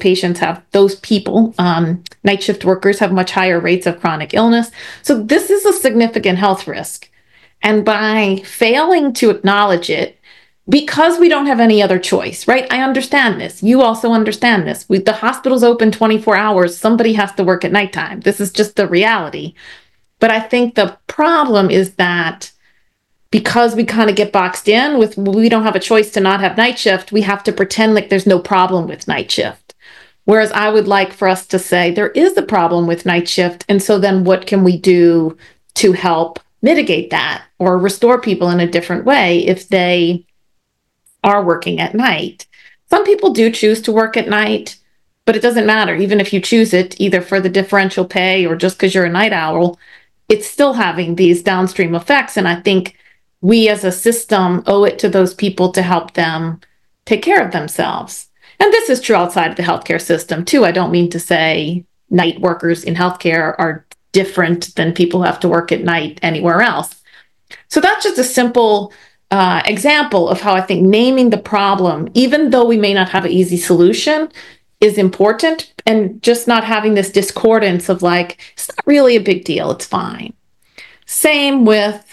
people, night shift workers have much higher rates of chronic illness. So this is a significant health risk. And by failing to acknowledge it, because we don't have any other choice, right? I understand this. You also understand this. The hospital's open 24 hours. Somebody has to work at nighttime. This is just the reality. But I think the problem is that because we kind of get boxed in with, we don't have a choice to not have night shift, we have to pretend like there's no problem with night shift. Whereas I would like for us to say there is a problem with night shift. And so then what can we do to help mitigate that or restore people in a different way if they are working at night? Some people do choose to work at night, but it doesn't matter. Even if you choose it, either for the differential pay or just because you're a night owl, it's still having these downstream effects. And I think we as a system owe it to those people to help them take care of themselves. And this is true outside of the healthcare system too. I don't mean to say night workers in healthcare are different than people who have to work at night anywhere else. So that's just a simple example of how I think naming the problem, even though we may not have an easy solution, is important, and just not having this discordance of like, it's not really a big deal, it's fine. Same with,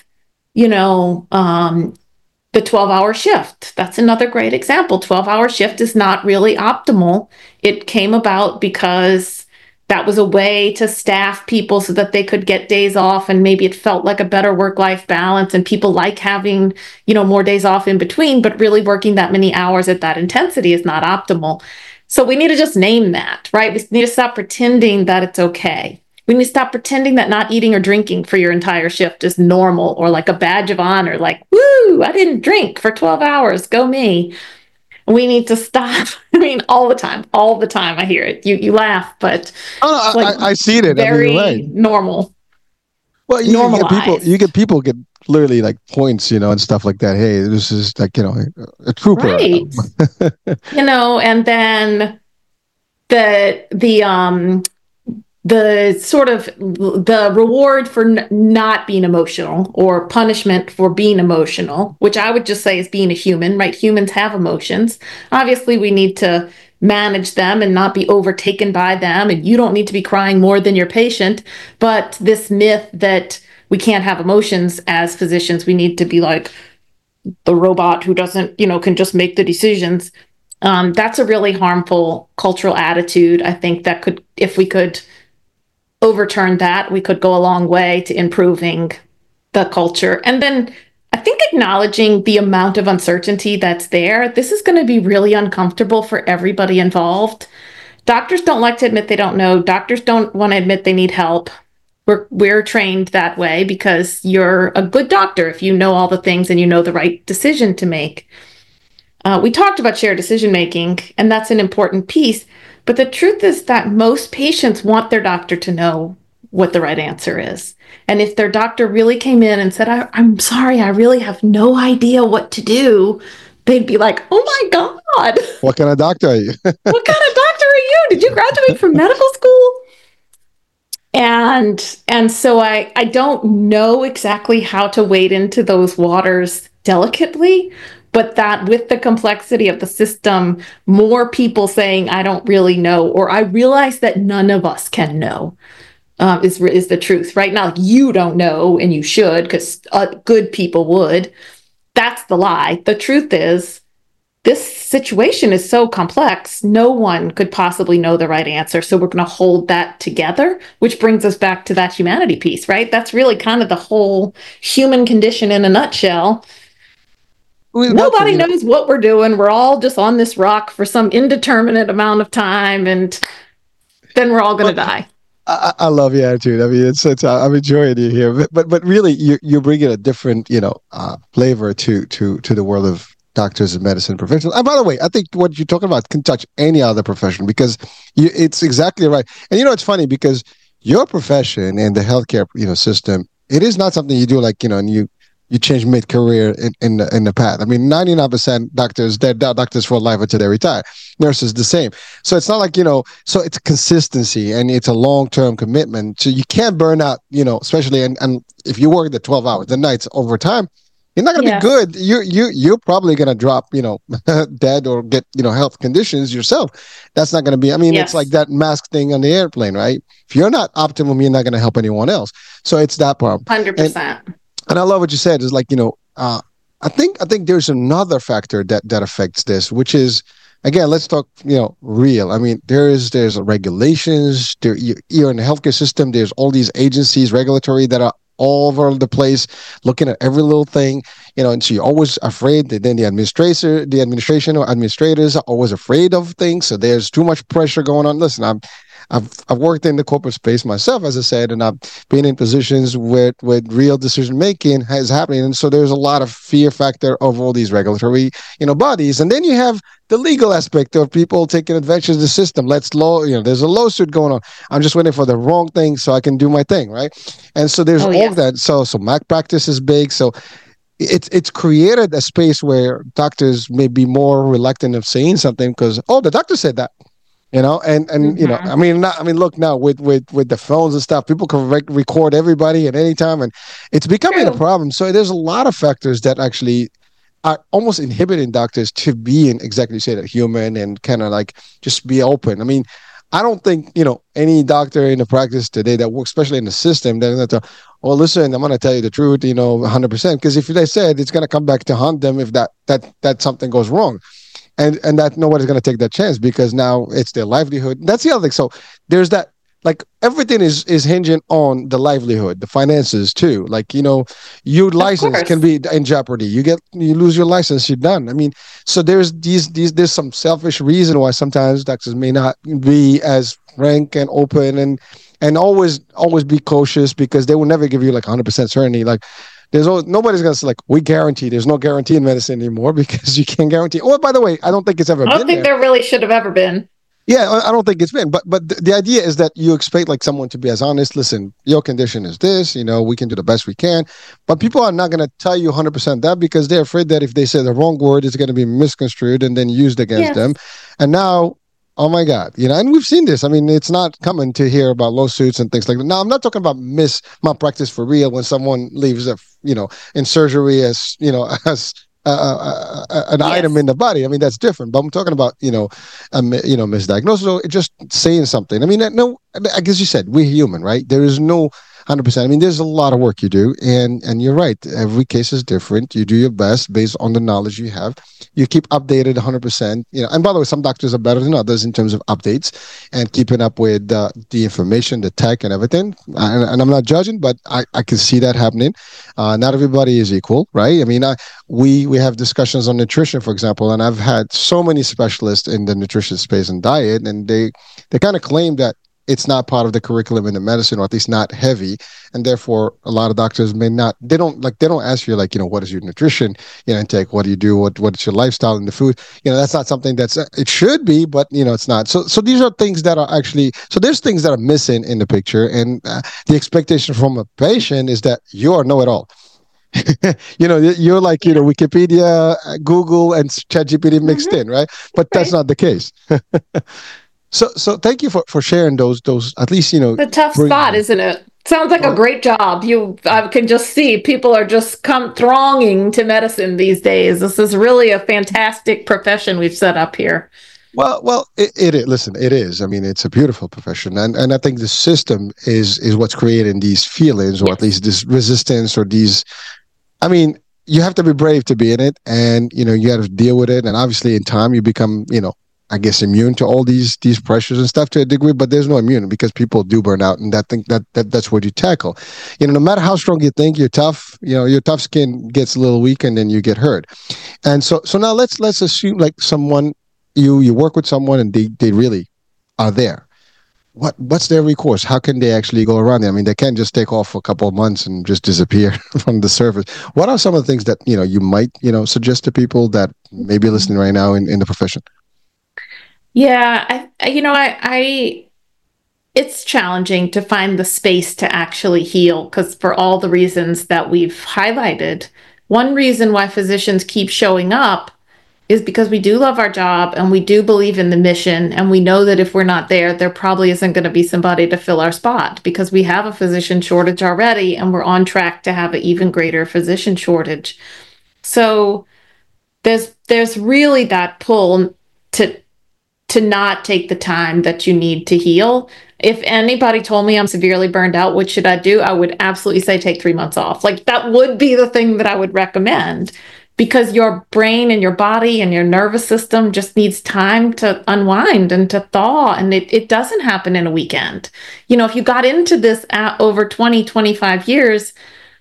the 12-hour shift. That's another great example. 12-hour shift is not really optimal. It came about because that was a way to staff people so that they could get days off, and maybe it felt like a better work-life balance, and people like having, more days off in between, but really working that many hours at that intensity is not optimal. So we need to just name that, right? We need to stop pretending that it's okay. We need to stop pretending that not eating or drinking for your entire shift is normal or like a badge of honor, like, woo, I didn't drink for 12 hours, go me. We need to stop. I mean, all the time I hear it. You laugh, but I see it. Very right. normal. Well, you get people get literally like points, and stuff like that. Hey, this is like, a trooper. Right. And then the sort of the reward for not being emotional or punishment for being emotional, which I would just say is being a human, right? Humans have emotions. Obviously, we need to manage them and not be overtaken by them. And you don't need to be crying more than your patient. But this myth that we can't have emotions as physicians, we need to be like the robot who doesn't, can just make the decisions. That's a really harmful cultural attitude. I think that could, if we could overturn that, we could go a long way to improving the culture. And then I think acknowledging the amount of uncertainty that's there. This is going to be really uncomfortable for everybody involved. Doctors don't like to admit they don't know. Doctors don't want to admit they need help. We're trained that way because you're a good doctor if you know all the things and you know the right decision to make. We talked about shared decision making, and that's an important piece. But the truth is that most patients want their doctor to know what the right answer is. And if their doctor really came in and said, I'm sorry, I really have no idea what to do, they'd be like, oh my God. What kind of doctor are you? What kind of doctor are you? Did you graduate from medical school? And so I don't know exactly how to wade into those waters delicately, but that with the complexity of the system, more people saying, I don't really know, or I realize that none of us can know, is the truth. Right now, you don't know, and you should, because good people would. That's the lie. The truth is, this situation is so complex, no one could possibly know the right answer. So we're going to hold that together, which brings us back to that humanity piece, right? That's really kind of the whole human condition in a nutshell. Nobody knows what we're doing. We're all just on this rock for some indeterminate amount of time, and then we're all going to die. I love your attitude. I mean, it's I'm enjoying you here, but really, you're bringing a different, flavor to the world of doctors and medicine professionals. And by the way, I think what you're talking about can touch any other profession, because it's exactly right. And it's funny, because your profession and the healthcare system, it is not something you do like and you change mid-career in the path. I mean, 99% doctors, they're doctors for life until they retire. Nurses, the same. So it's not like, so it's consistency, and it's a long-term commitment. So you can't burn out, especially, and if you work the 12 hours, the nights over time, you're not going to be good. You're probably going to drop, dead, or get, health conditions yourself. That's not going to be, it's like that mask thing on the airplane, right? If you're not optimum, you're not going to help anyone else. So it's that problem. 100%. And I love what you said. Is like, I think there's another factor that affects this, which is, again, let's talk, real. I mean, there's regulations. You're in the healthcare system. There's all these agencies, regulatory, that are all over the place, looking at every little thing, and so you're always afraid that then the administration or administrators are always afraid of things. So there's too much pressure going on. Listen, I've worked in the corporate space myself, as I said, and I've been in positions where real decision making is happening, and so there's a lot of fear factor of all these regulatory, bodies, and then you have the legal aspect of people taking advantage of the system. There's a lawsuit going on. I'm just waiting for the wrong thing so I can do my thing, right? And so there's all of that. So malpractice is big. So it's created a space where doctors may be more reluctant of saying something because, the doctor said that. Look now with the phones and stuff, people can record everybody at any time, and it's becoming a problem. So there's a lot of factors that actually are almost inhibiting doctors to be in, exactly you say, that human, and kind of like just be open. I mean, I don't think, any doctor in the practice today that works, especially in the system, they're going to, listen, I'm going to tell you the truth, 100%, because if they said, it's going to come back to haunt them if that something goes wrong. And that nobody's going to take that chance, because now it's their livelihood. That's the other thing. So there's that, like, everything is hinging on the livelihood, the finances too. Like, your license can be in jeopardy. You lose your license, you're done. I mean, so there's there's some selfish reason why sometimes doctors may not be as frank and open, and always be cautious, because they will never give you like 100% certainty. Like, nobody's going to say, like, we guarantee. There's no guarantee in medicine anymore, because you can't guarantee. Oh, by the way, I don't think it's ever been. I don't think there really should have ever been. Yeah, I don't think it's been. But the idea is that you expect, like, someone to be as honest. Listen, your condition is this, we can do the best we can. But people are not going to tell you 100% that, because they're afraid that if they say the wrong word, it's going to be misconstrued and then used against them. And now, oh my God, and we've seen this. I mean, it's not common to hear about lawsuits and things like that. Now, I'm not talking about malpractice for real, when someone leaves in surgery as an item in the body. I mean, that's different. But I'm talking about misdiagnosis. So just saying something. I mean, no, I guess you said we're human, right? There is no 100%. I mean, there's a lot of work you do, and you're right. Every case is different. You do your best based on the knowledge you have. You keep updated 100%. And by the way, some doctors are better than others in terms of updates and keeping up with the information, the tech, and everything. And I'm not judging, but I can see that happening. Not everybody is equal, right? I mean, we have discussions on nutrition, for example, and I've had so many specialists in the nutrition space and diet, and they kind of claim that it's not part of the curriculum in the medicine, or at least not heavy, and therefore a lot of doctors may not. They don't ask you, like, what is your nutrition intake? What do you do? What is your lifestyle in the food? That's not something it should be, but it's not. So these are things that are actually. So there's things that are missing in the picture, and the expectation from a patient is that you are know-it-all. You're like Wikipedia, Google, and ChatGPT mixed in, right? But that's not the case. So thank you for sharing those at least the tough spot, isn't it? Sounds like a Well, great job. I can just see people are just come thronging to medicine these days. This is really a fantastic profession we've set up here. it is. Listen, it is. I mean, it's a beautiful profession, and I think the system is what's creating these feelings, or at Yes. least this resistance, or these. I mean, you have to be brave to be in it, and you got to deal with it. And obviously, in time, you become, I guess, immune to all these pressures and stuff to a degree. But there's no immune because people do burn out, and that's what you tackle. No matter how strong you think you're tough, your tough skin gets a little weak, and then you get hurt. And so now let's assume like someone you work with someone and they really are there. What's their recourse? How can they actually go around it? I mean, they can't just take off for a couple of months and just disappear from the surface. What are some of the things that you might suggest to people that may be listening right now in the profession? Yeah, it's challenging to find the space to actually heal because for all the reasons that we've highlighted, one reason why physicians keep showing up is because we do love our job and we do believe in the mission. And we know that if we're not there, there probably isn't going to be somebody to fill our spot because we have a physician shortage already and we're on track to have an even greater physician shortage. So there's really that pull to not take the time that you need to heal. If anybody told me I'm severely burned out, what should I do? I would absolutely say take 3 months off. Like that would be the thing that I would recommend because your brain and your body and your nervous system just needs time to unwind and to thaw. And it doesn't happen in a weekend. If you got into this over 20, 25 years,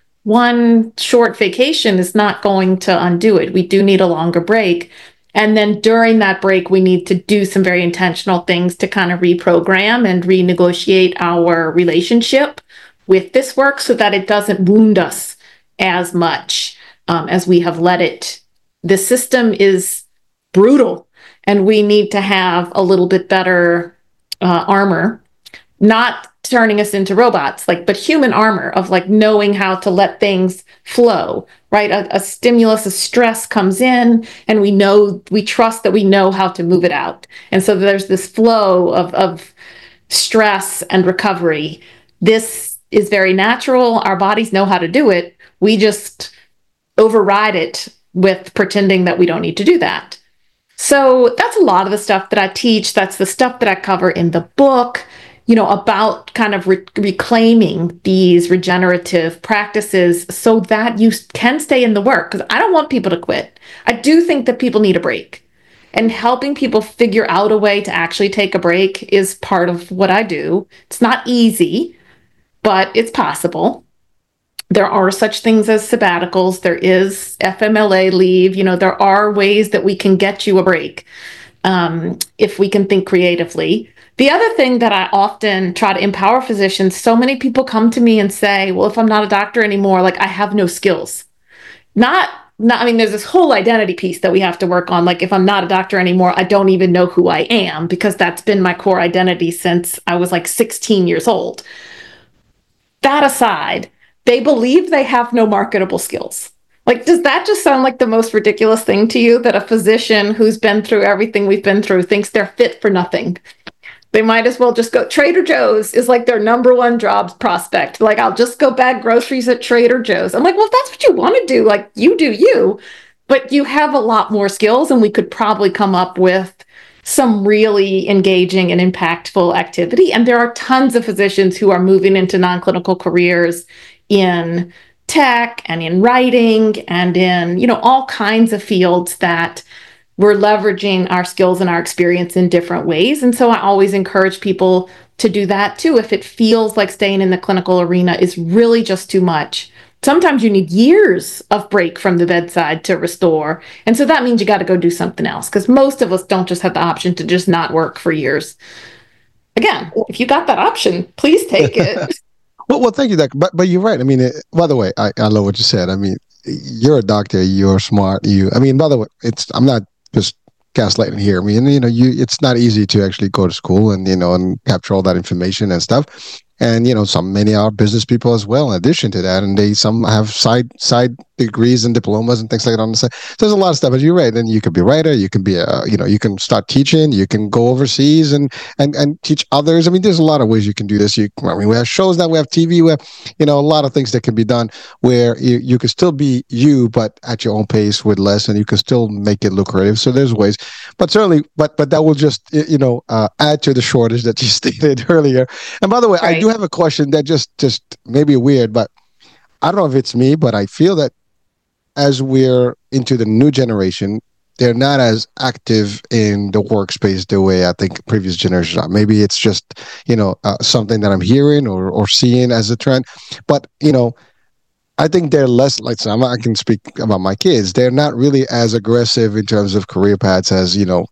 one short vacation is not going to undo it. We do need a longer break. And then during that break, we need to do some very intentional things to kind of reprogram and renegotiate our relationship with this work so that it doesn't wound us as much as we have let it. The system is brutal, and we need to have a little bit better armor, not turning us into robots, but human armor of knowing how to let things flow, right? A stimulus, a stress comes in and we trust that we know how to move it out. And so there's this flow of stress and recovery. This is very natural. Our bodies know how to do it. We just override it with pretending that we don't need to do that. So that's a lot of the stuff that I teach. That's the stuff that I cover in the book. About kind of reclaiming these regenerative practices so that you can stay in the work. Because I don't want people to quit. I do think that people need a break. And helping people figure out a way to actually take a break is part of what I do. It's not easy, but it's possible. There are such things as sabbaticals. There is FMLA leave. There are ways that we can get you a break if we can think creatively. The other thing that I often try to empower physicians, so many people come to me and say, well, if I'm not a doctor anymore, I have no skills. I mean, there's this whole identity piece that we have to work on. If I'm not a doctor anymore, I don't even know who I am because that's been my core identity since I was 16 years old. That aside, they believe they have no marketable skills. Does that just sound like the most ridiculous thing to you that a physician who's been through everything we've been through thinks they're fit for nothing? They might as well just go. Trader Joe's is their number one jobs prospect. I'll just go bag groceries at Trader Joe's. I'm well, if that's what you want to do, you do you. But you have a lot more skills, and we could probably come up with some really engaging and impactful activity. And there are tons of physicians who are moving into non-clinical careers in tech and in writing and in, all kinds of fields that we're leveraging our skills and our experience in different ways. And so I always encourage people to do that too. If it feels like staying in the clinical arena is really just too much, sometimes you need years of break from the bedside to restore. And so that means you got to go do something else because most of us don't just have the option to just not work for years. Again, if you got that option, please take it. Well, thank you, Doc. But you're right. I mean, by the way, I love what you said. I mean, you're a doctor. You're smart. By the way, I'm not just gaslighting here. I mean, it's not easy to actually go to school and capture all that information and stuff. and many are business people as well. In addition to that, and some have side degrees and diplomas and things like that on the side. So there's a lot of stuff. But you're right. And you could be a writer. You can be you can start teaching. You can go overseas and teach others. I mean, there's a lot of ways you can do this. We have shows now. We have TV. We have a lot of things that can be done where you can still be you, but at your own pace with less, and you can still make it lucrative. So there's ways, but certainly, but that will just add to the shortage that you stated earlier. And by the way, right. I do have a question that just maybe weird, but I don't know if it's me, but I feel that as we're into the new generation, they're not as active in the workspace the way I think previous generations are. Maybe it's just, something that I'm hearing or seeing as a trend. But, I think they're less, like I can speak about my kids. They're not really as aggressive in terms of career paths as,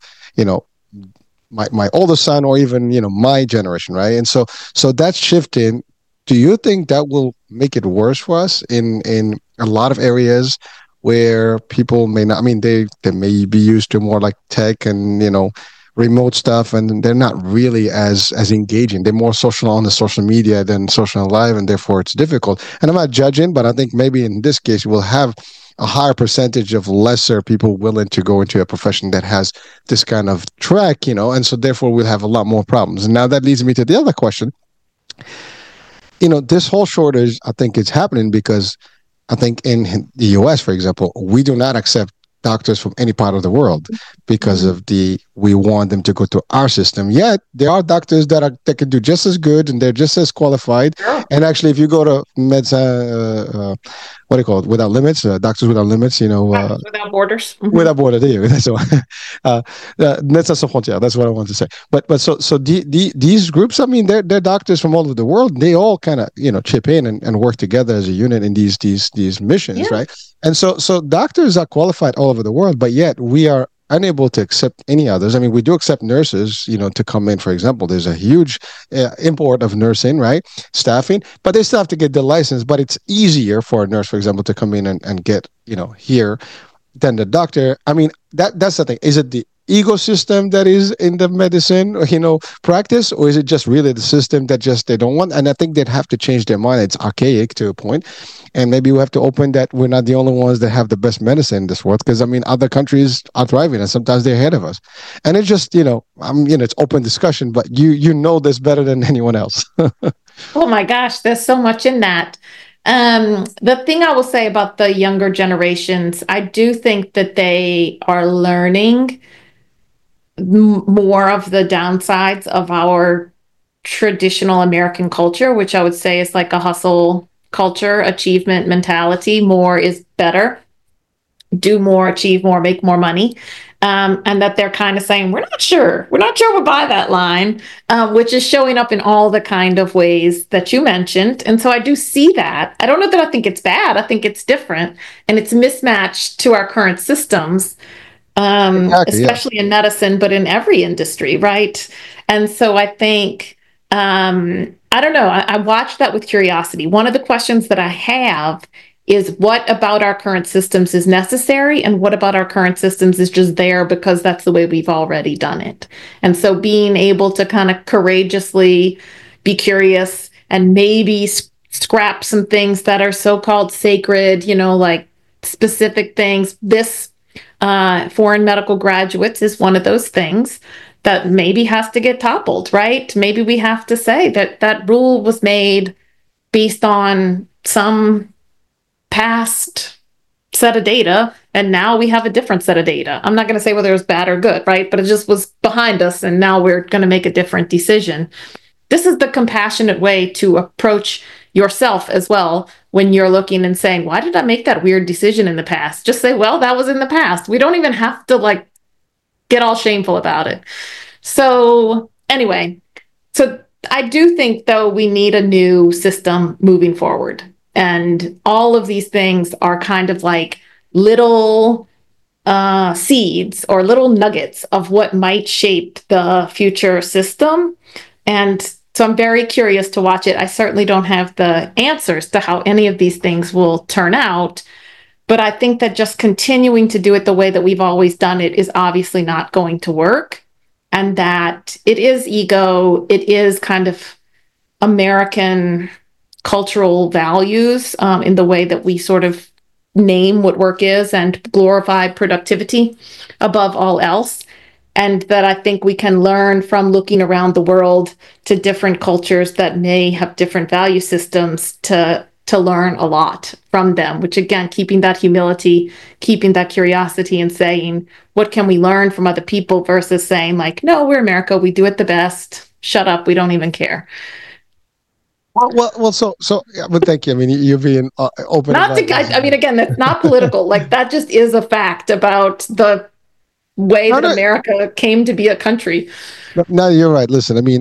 my older son or even, my generation, right? And so that's shifting. Do you think that will make it worse for us in a lot of areas where people may not, I mean, they may be used to more like tech and, remote stuff, and they're not really as engaging. They're more social on the social media than social in live, and therefore it's difficult. And I'm not judging, but I think maybe in this case we'll have a higher percentage of lesser people willing to go into a profession that has this kind of track, and so therefore we'll have a lot more problems. And now that leads me to the other question. This whole shortage, I think it's happening because I think in the US, for example, we do not accept doctors from any part of the world because of we want them to go to our system. Yet there are doctors that can do just as good and they're just as qualified. Sure. And actually, if you go to Medecins, what do you call it? Without Limits, Doctors Without Limits, Without Borders. Mm-hmm. Without Borders, so Médecins Sans Frontières, that's what I want to say. But these groups, I mean, they're doctors from all over the world. They all kind of chip in and work together as a unit in these missions, yeah. Right? And so doctors are qualified all over the world, but yet we are unable to accept any others. I mean, we do accept nurses, to come in, for example. There's a huge import of nursing, right? Staffing, but they still have to get the license. But it's easier for a nurse, for example, to come in and get, here than the doctor. I mean, that's the thing. Is it the ecosystem that is in the medicine, practice, or is it just really the system that just they don't want? And I think they'd have to change their mind. It's archaic to a point. And maybe we have to open that we're not the only ones that have the best medicine in this world, because I mean, other countries are thriving and sometimes they're ahead of us. And it's just, it's open discussion, but you know this better than anyone else. Oh my gosh, there's so much in that. The thing I will say about the younger generations, I do think that they are learning more of the downsides of our traditional American culture, which I would say is like a hustle culture, achievement mentality. More is better. Do more, achieve more, make more money. And that they're kind of saying, we're not sure we'll buy that line, which is showing up in all the kind of ways that you mentioned. And so I do see that. I don't know that I think it's bad. I think it's different and it's mismatched to our current systems. Exactly, especially in medicine, but in every industry, right? And so I think, I don't know, I watched that with curiosity. One of the questions that I have is what about our current systems is necessary and what about our current systems is just there because that's the way we've already done it. And so being able to kind of courageously be curious and maybe scrap some things that are so-called sacred, like specific things. This foreign medical graduates is one of those things that maybe has to get toppled, right? Maybe we have to say that rule was made based on some past set of data, and now we have a different set of data. I'm not going to say whether it was bad or good, right? But it just was behind us, and now we're going to make a different decision. This is the compassionate way to approach yourself as well when you're looking and saying, why did I make that weird decision in the past? Just say, well, that was in the past. We don't even have to get all shameful about it. So anyway, so I do think, though, we need a new system moving forward. And all of these things are kind of like little seeds or little nuggets of what might shape the future system. And so I'm very curious to watch it. I certainly don't have the answers to how any of these things will turn out. But I think that just continuing to do it the way that we've always done it is obviously not going to work. And that it is ego. It is kind of American cultural values in the way that we sort of name what work is and glorify productivity above all else. And that I think we can learn from looking around the world to different cultures that may have different value systems to learn a lot from them, which again, keeping that humility, keeping that curiosity and saying, what can we learn from other people versus saying like, no, we're America, we do it the best. Shut up, we don't even care. Yeah, but thank you. I mean, you're being open. Not to, I mean, again, that's not political. Like that just is a fact about the way that America came to be a country. No, you're right. Listen, I mean,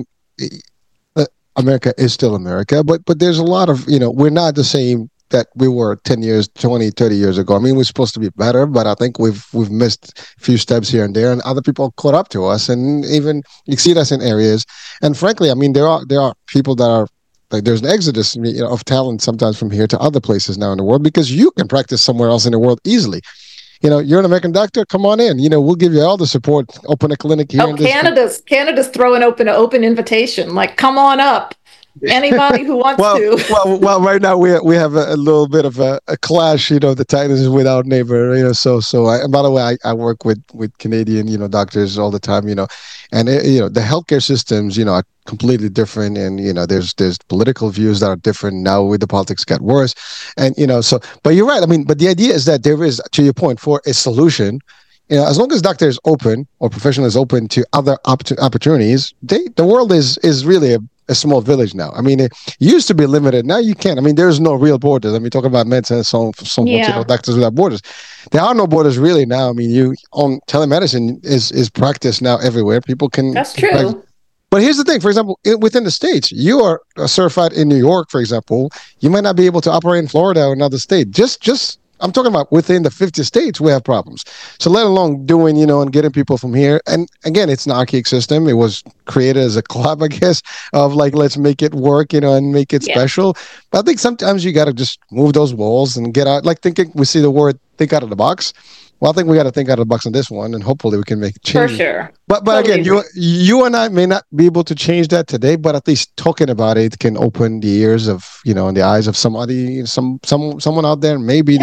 America is still America, but there's a lot of, we're not the same that we were 10 years, 20, 30 years ago. I mean, we're supposed to be better, but I think we've missed a few steps here and there, and other people caught up to us and even exceed us in areas. And frankly, I mean, there are people that are like, there's an exodus of talent sometimes from here to other places now in the world because you can practice somewhere else in the world easily. You're an American doctor. Come on in. We'll give you all the support. Open a clinic here. Oh, Canada's throwing open an open invitation. Like, come on up. Anybody who wants to. Well, right now we have a little bit of a clash. The Titans is without neighbor. So by the way, I work with Canadian doctors all the time. And the healthcare systems are completely different, and there's political views that are different now. With the politics got worse, and but you're right. I mean, but the idea is that there is, to your point, for a solution. As long as doctor is open or professional is open to other opportunities, the world is really a small village now. I mean, it used to be limited. Now you can't. I mean, there's no real borders. I mean, talk about medicine, so much, Doctors Without Borders. There are no borders really now. I mean, telemedicine is practiced now everywhere. People can. That's true. Practice. But here's the thing. For example, within the states, you are certified in New York, for example. You might not be able to operate in Florida or another state. Just I'm talking about within the 50 states, we have problems. So let alone doing, and getting people from here. And again, it's an archaic system. It was created as a club, I guess, of like, let's make it work, and make it special. But I think sometimes you got to just move those walls and get out. Like we see the word, think out of the box. Well, I think we got to think out of the box on this one, and hopefully we can make a change. For sure. But totally. Again, you and I may not be able to change that today, but at least talking about it can open the ears of, and the eyes of somebody, someone out there. Maybe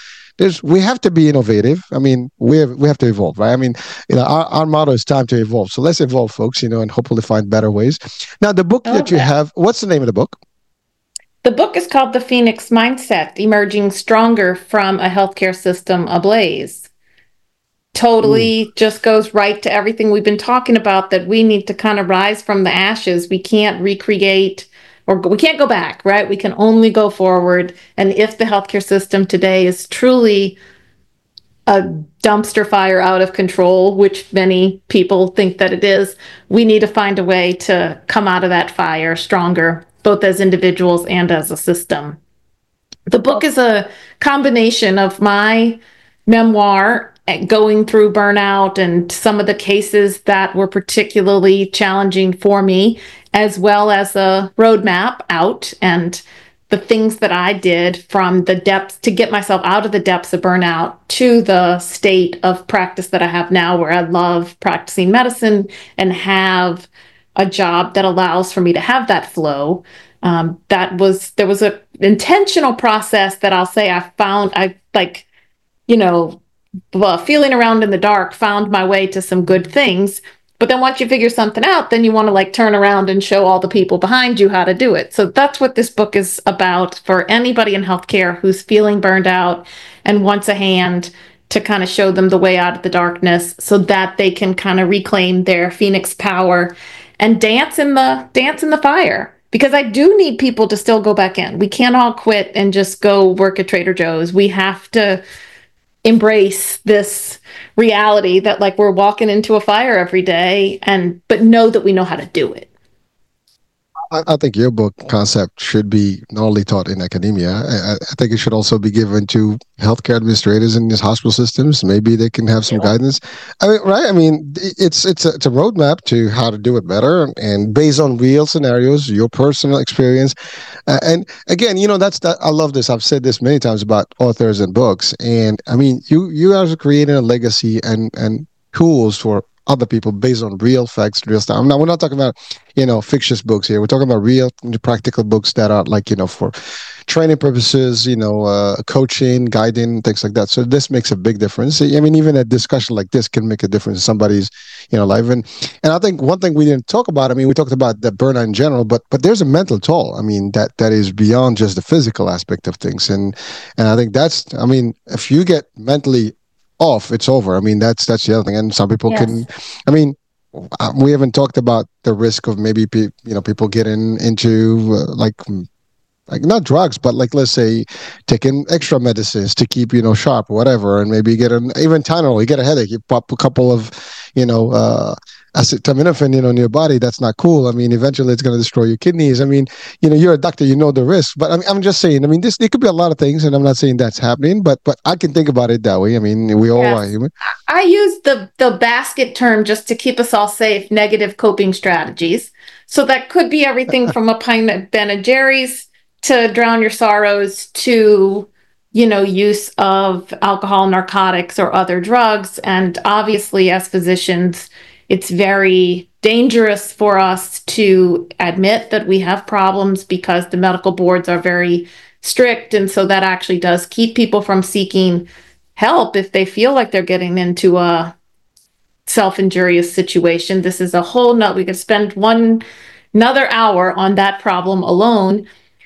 we have to be innovative. I mean, we have to evolve, right? I mean, our motto is time to evolve. So let's evolve, folks, and hopefully find better ways. Now, the book that you have, what's the name of the book? The book is called The Phoenix Mindset, Emerging Stronger from a Healthcare System Ablaze. Totally just goes right to everything we've been talking about, that we need to kind of rise from the ashes. We can't recreate, or we can't go back, right? We can only go forward. And if the healthcare system today is truly a dumpster fire out of control, which many people think that it is, we need to find a way to come out of that fire stronger, both as individuals and as a system. The book is a combination of my memoir, going through burnout and some of the cases that were particularly challenging for me, as well as a roadmap out and the things that I did from the depths to get myself out of the depths of burnout to the state of practice that I have now, where I love practicing medicine and have a job that allows for me to have that flow. There was an intentional process that I'll say feeling around in the dark, found my way to some good things. But then once you figure something out, then you want to turn around and show all the people behind you how to do it. So that's what this book is about for anybody in healthcare who's feeling burned out and wants a hand to kind of show them the way out of the darkness so that they can kind of reclaim their phoenix power and dance in the fire. Because I do need people to still go back in. We can't all quit and just go work at Trader Joe's. We have to embrace this reality that we're walking into a fire every day, but know that we know how to do it. I think your book concept should be not only taught in academia. I think it should also be given to healthcare administrators in these hospital systems. Maybe they can have some guidance. I mean, right? I mean, it's a roadmap to how to do it better, and based on real scenarios, your personal experience. And again, I love this. I've said this many times about authors and books. And I mean, you guys are creating a legacy and tools for other people based on real facts, real stuff. Now, we're not talking about, fictitious books here. We're talking about real practical books that are like, for training purposes, coaching, guiding, things like that. So this makes a big difference. I mean, even a discussion like this can make a difference in somebody's, life. And I think one thing we didn't talk about, I mean, we talked about the burnout in general, but there's a mental toll. I mean, that is beyond just the physical aspect of things. And I think I mean, if you get mentally off, it's over. I mean, that's the other thing. And some people Yes. I mean, we haven't talked about the risk of maybe people getting into like not drugs, but like let's say taking extra medicines to keep sharp or whatever, and maybe get even Tylenol. You get a headache, you pop a couple of acetaminophen in your body. That's not cool. I mean, eventually it's going to destroy your kidneys. I mean, you're a doctor, you know the risk. But I'm just saying. I mean, it could be a lot of things, and I'm not saying that's happening, but I can think about it that way. I mean, we all are Yes. human. I use the basket term just to keep us all safe, negative coping strategies. So that could be everything from a pint of Ben and Jerry's to drown your sorrows to, use of alcohol, narcotics, or other drugs. And obviously, as physicians, it's very dangerous for us to admit that we have problems because the medical boards are very strict. And so that actually does keep people from seeking help if they feel like they're getting into a self-injurious situation. This is a whole nother, we could spend another hour on that problem alone.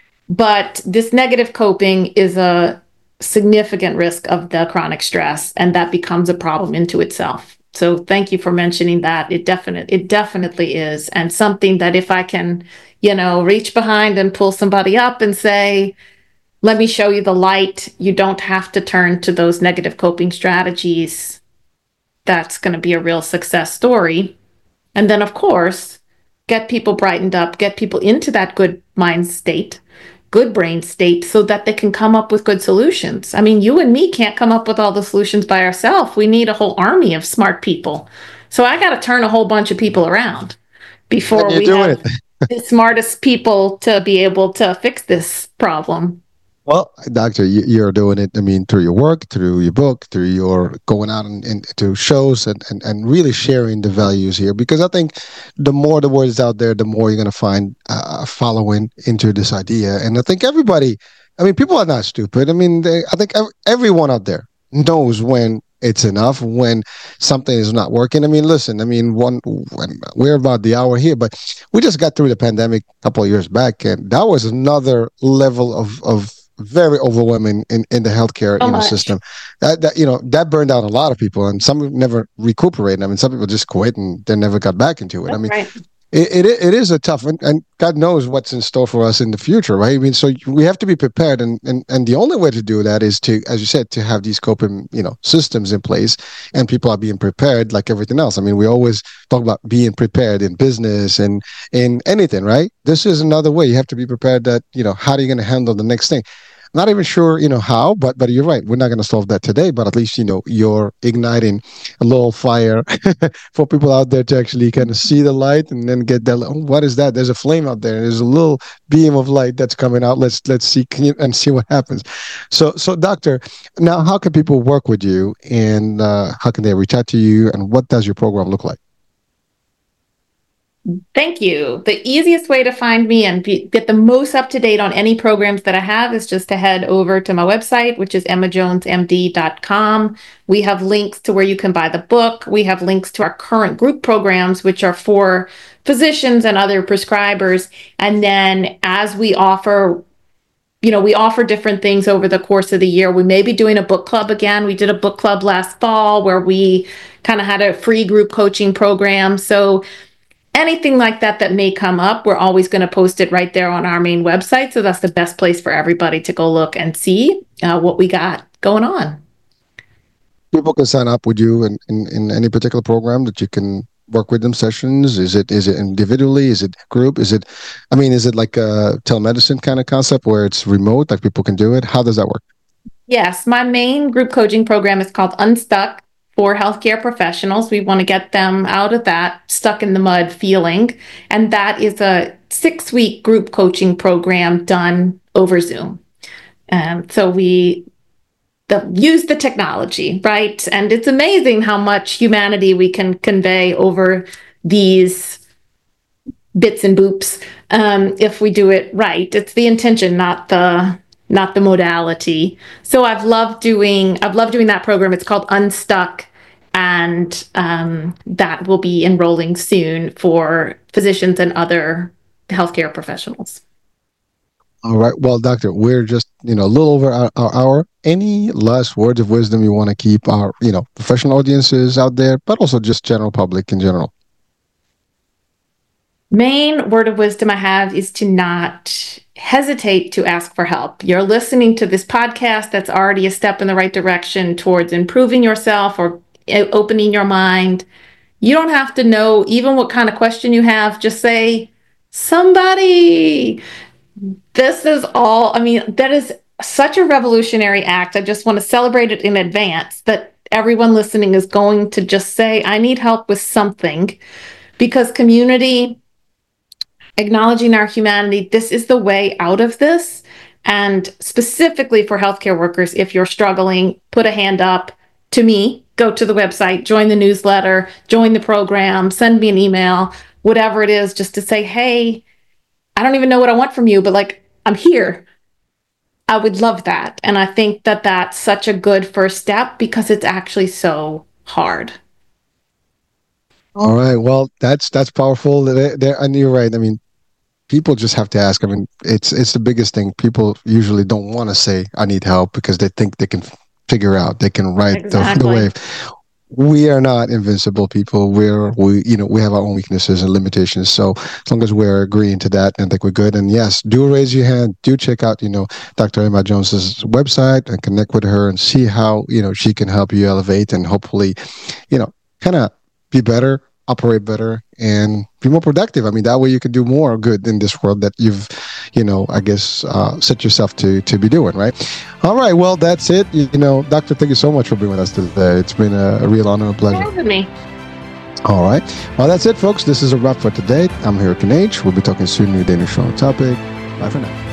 But this negative coping is a significant risk of the chronic stress, and that becomes a problem into itself. So thank you for mentioning that. It definitely is. And something that if I can, reach behind and pull somebody up and say, let me show you the light, you don't have to turn to those negative coping strategies. That's going to be a real success story. And then, of course, get people brightened up, get people into that good mind state, good brain state, so that they can come up with good solutions. I mean, you and me can't come up with all the solutions by ourselves. We need a whole army of smart people. So I got to turn a whole bunch of people around before And you're we doing have it. the smartest people to be able to fix this problem. Well, doctor, you're doing it. I mean, through your work, through your book, through your going out and to shows and really sharing the values here. Because I think the more the word is out there, the more you're going to find a following into this idea. And I think everybody, I mean, people are not stupid. I mean, I think everyone out there knows when it's enough, when something is not working. I mean, listen, I mean, when we're about the hour here, but we just got through the pandemic a couple of years back, and that was another level of very overwhelming in the healthcare So much. system. That burned out a lot of people, and some never recuperated. I mean, some people just quit and they never got back into it. I That's mean, right. it is a tough, and God knows what's in store for us in the future, right? I mean, so we have to be prepared, and the only way to do that is to, as you said, to have these coping systems in place, and people are being prepared like everything else. I mean, we always talk about being prepared in business and in anything, right? This is another way. You have to be prepared that how are you going to handle the next thing. Not even sure, how, but you're right. We're not going to solve that today, but at least, you're igniting a little fire for people out there to actually kind of see the light and then get that. Oh, what is that? There's a flame out there. There's a little beam of light that's coming out. Let's see and see what happens. So doctor, now how can people work with you, and how can they reach out to you, and what does your program look like? Thank you. The easiest way to find me and get the most up to date on any programs that I have is just to head over to my website, which is emmajonesmd.com. We have links to where you can buy the book. We have links to our current group programs, which are for physicians and other prescribers. And then as we offer different things over the course of the year. We may be doing a book club again. We did a book club last fall where we kind of had a free group coaching program. So anything like that may come up, we're always going to post it right there on our main website. So that's the best place for everybody to go look and see what we got going on. People can sign up with you in any particular program that you can work with them, sessions. Is it individually? Is it group? Is it like a telemedicine kind of concept where it's remote, like people can do it? How does that work? Yes, my main group coaching program is called Unstuck for healthcare professionals. We want to get them out of that stuck in the mud feeling. And that is a 6-week group coaching program done over Zoom. So the use the technology, right? And it's amazing how much humanity we can convey over these bits and boops if we do it right. It's the intention, not the modality. So I've loved doing that program. It's called Unstuck, and that will be enrolling soon for physicians and other healthcare professionals. All right. Well, doctor, we're just, a little over our hour. Any last words of wisdom you want to keep our, professional audiences out there, but also just general public in general? Main word of wisdom I have is to not hesitate to ask for help. You're listening to this podcast. That's already a step in the right direction towards improving yourself or opening your mind. You don't have to know even what kind of question you have. Just say, somebody. This is all, that is such a revolutionary act. I just want to celebrate it in advance that everyone listening is going to just say, I need help with something, because community, acknowledging our humanity, this is the way out of this. And specifically for healthcare workers, if you're struggling, put a hand up to me, go to the website, join the newsletter, join the program, send me an email, whatever it is, just to say, hey, I don't even know what I want from you, but I'm here. I would love that. And I think that that's such a good first step because it's actually so hard. All right. Well, that's powerful. And you're right. People just have to ask. It's the biggest thing. People usually don't want to say, I need help, because they think they can figure out, they can ride the wave. We are not invincible people. We have our own weaknesses and limitations. So as long as we're agreeing to that, I think we're good. And yes, do raise your hand. Do check out, Dr. Emma Jones's website and connect with her and see how, she can help you elevate and hopefully, kind of be better, operate better, and be more productive. That way you can do more good in this world that you've, set yourself to be doing, right? All right. Well, that's it. Doctor, thank you so much for being with us today. It's been a real honor and pleasure. Thanks for me. All right. Well, that's it, folks. This is a wrap for today. I'm Hurricane H. We'll be talking soon. New day, new show topic. Bye for now.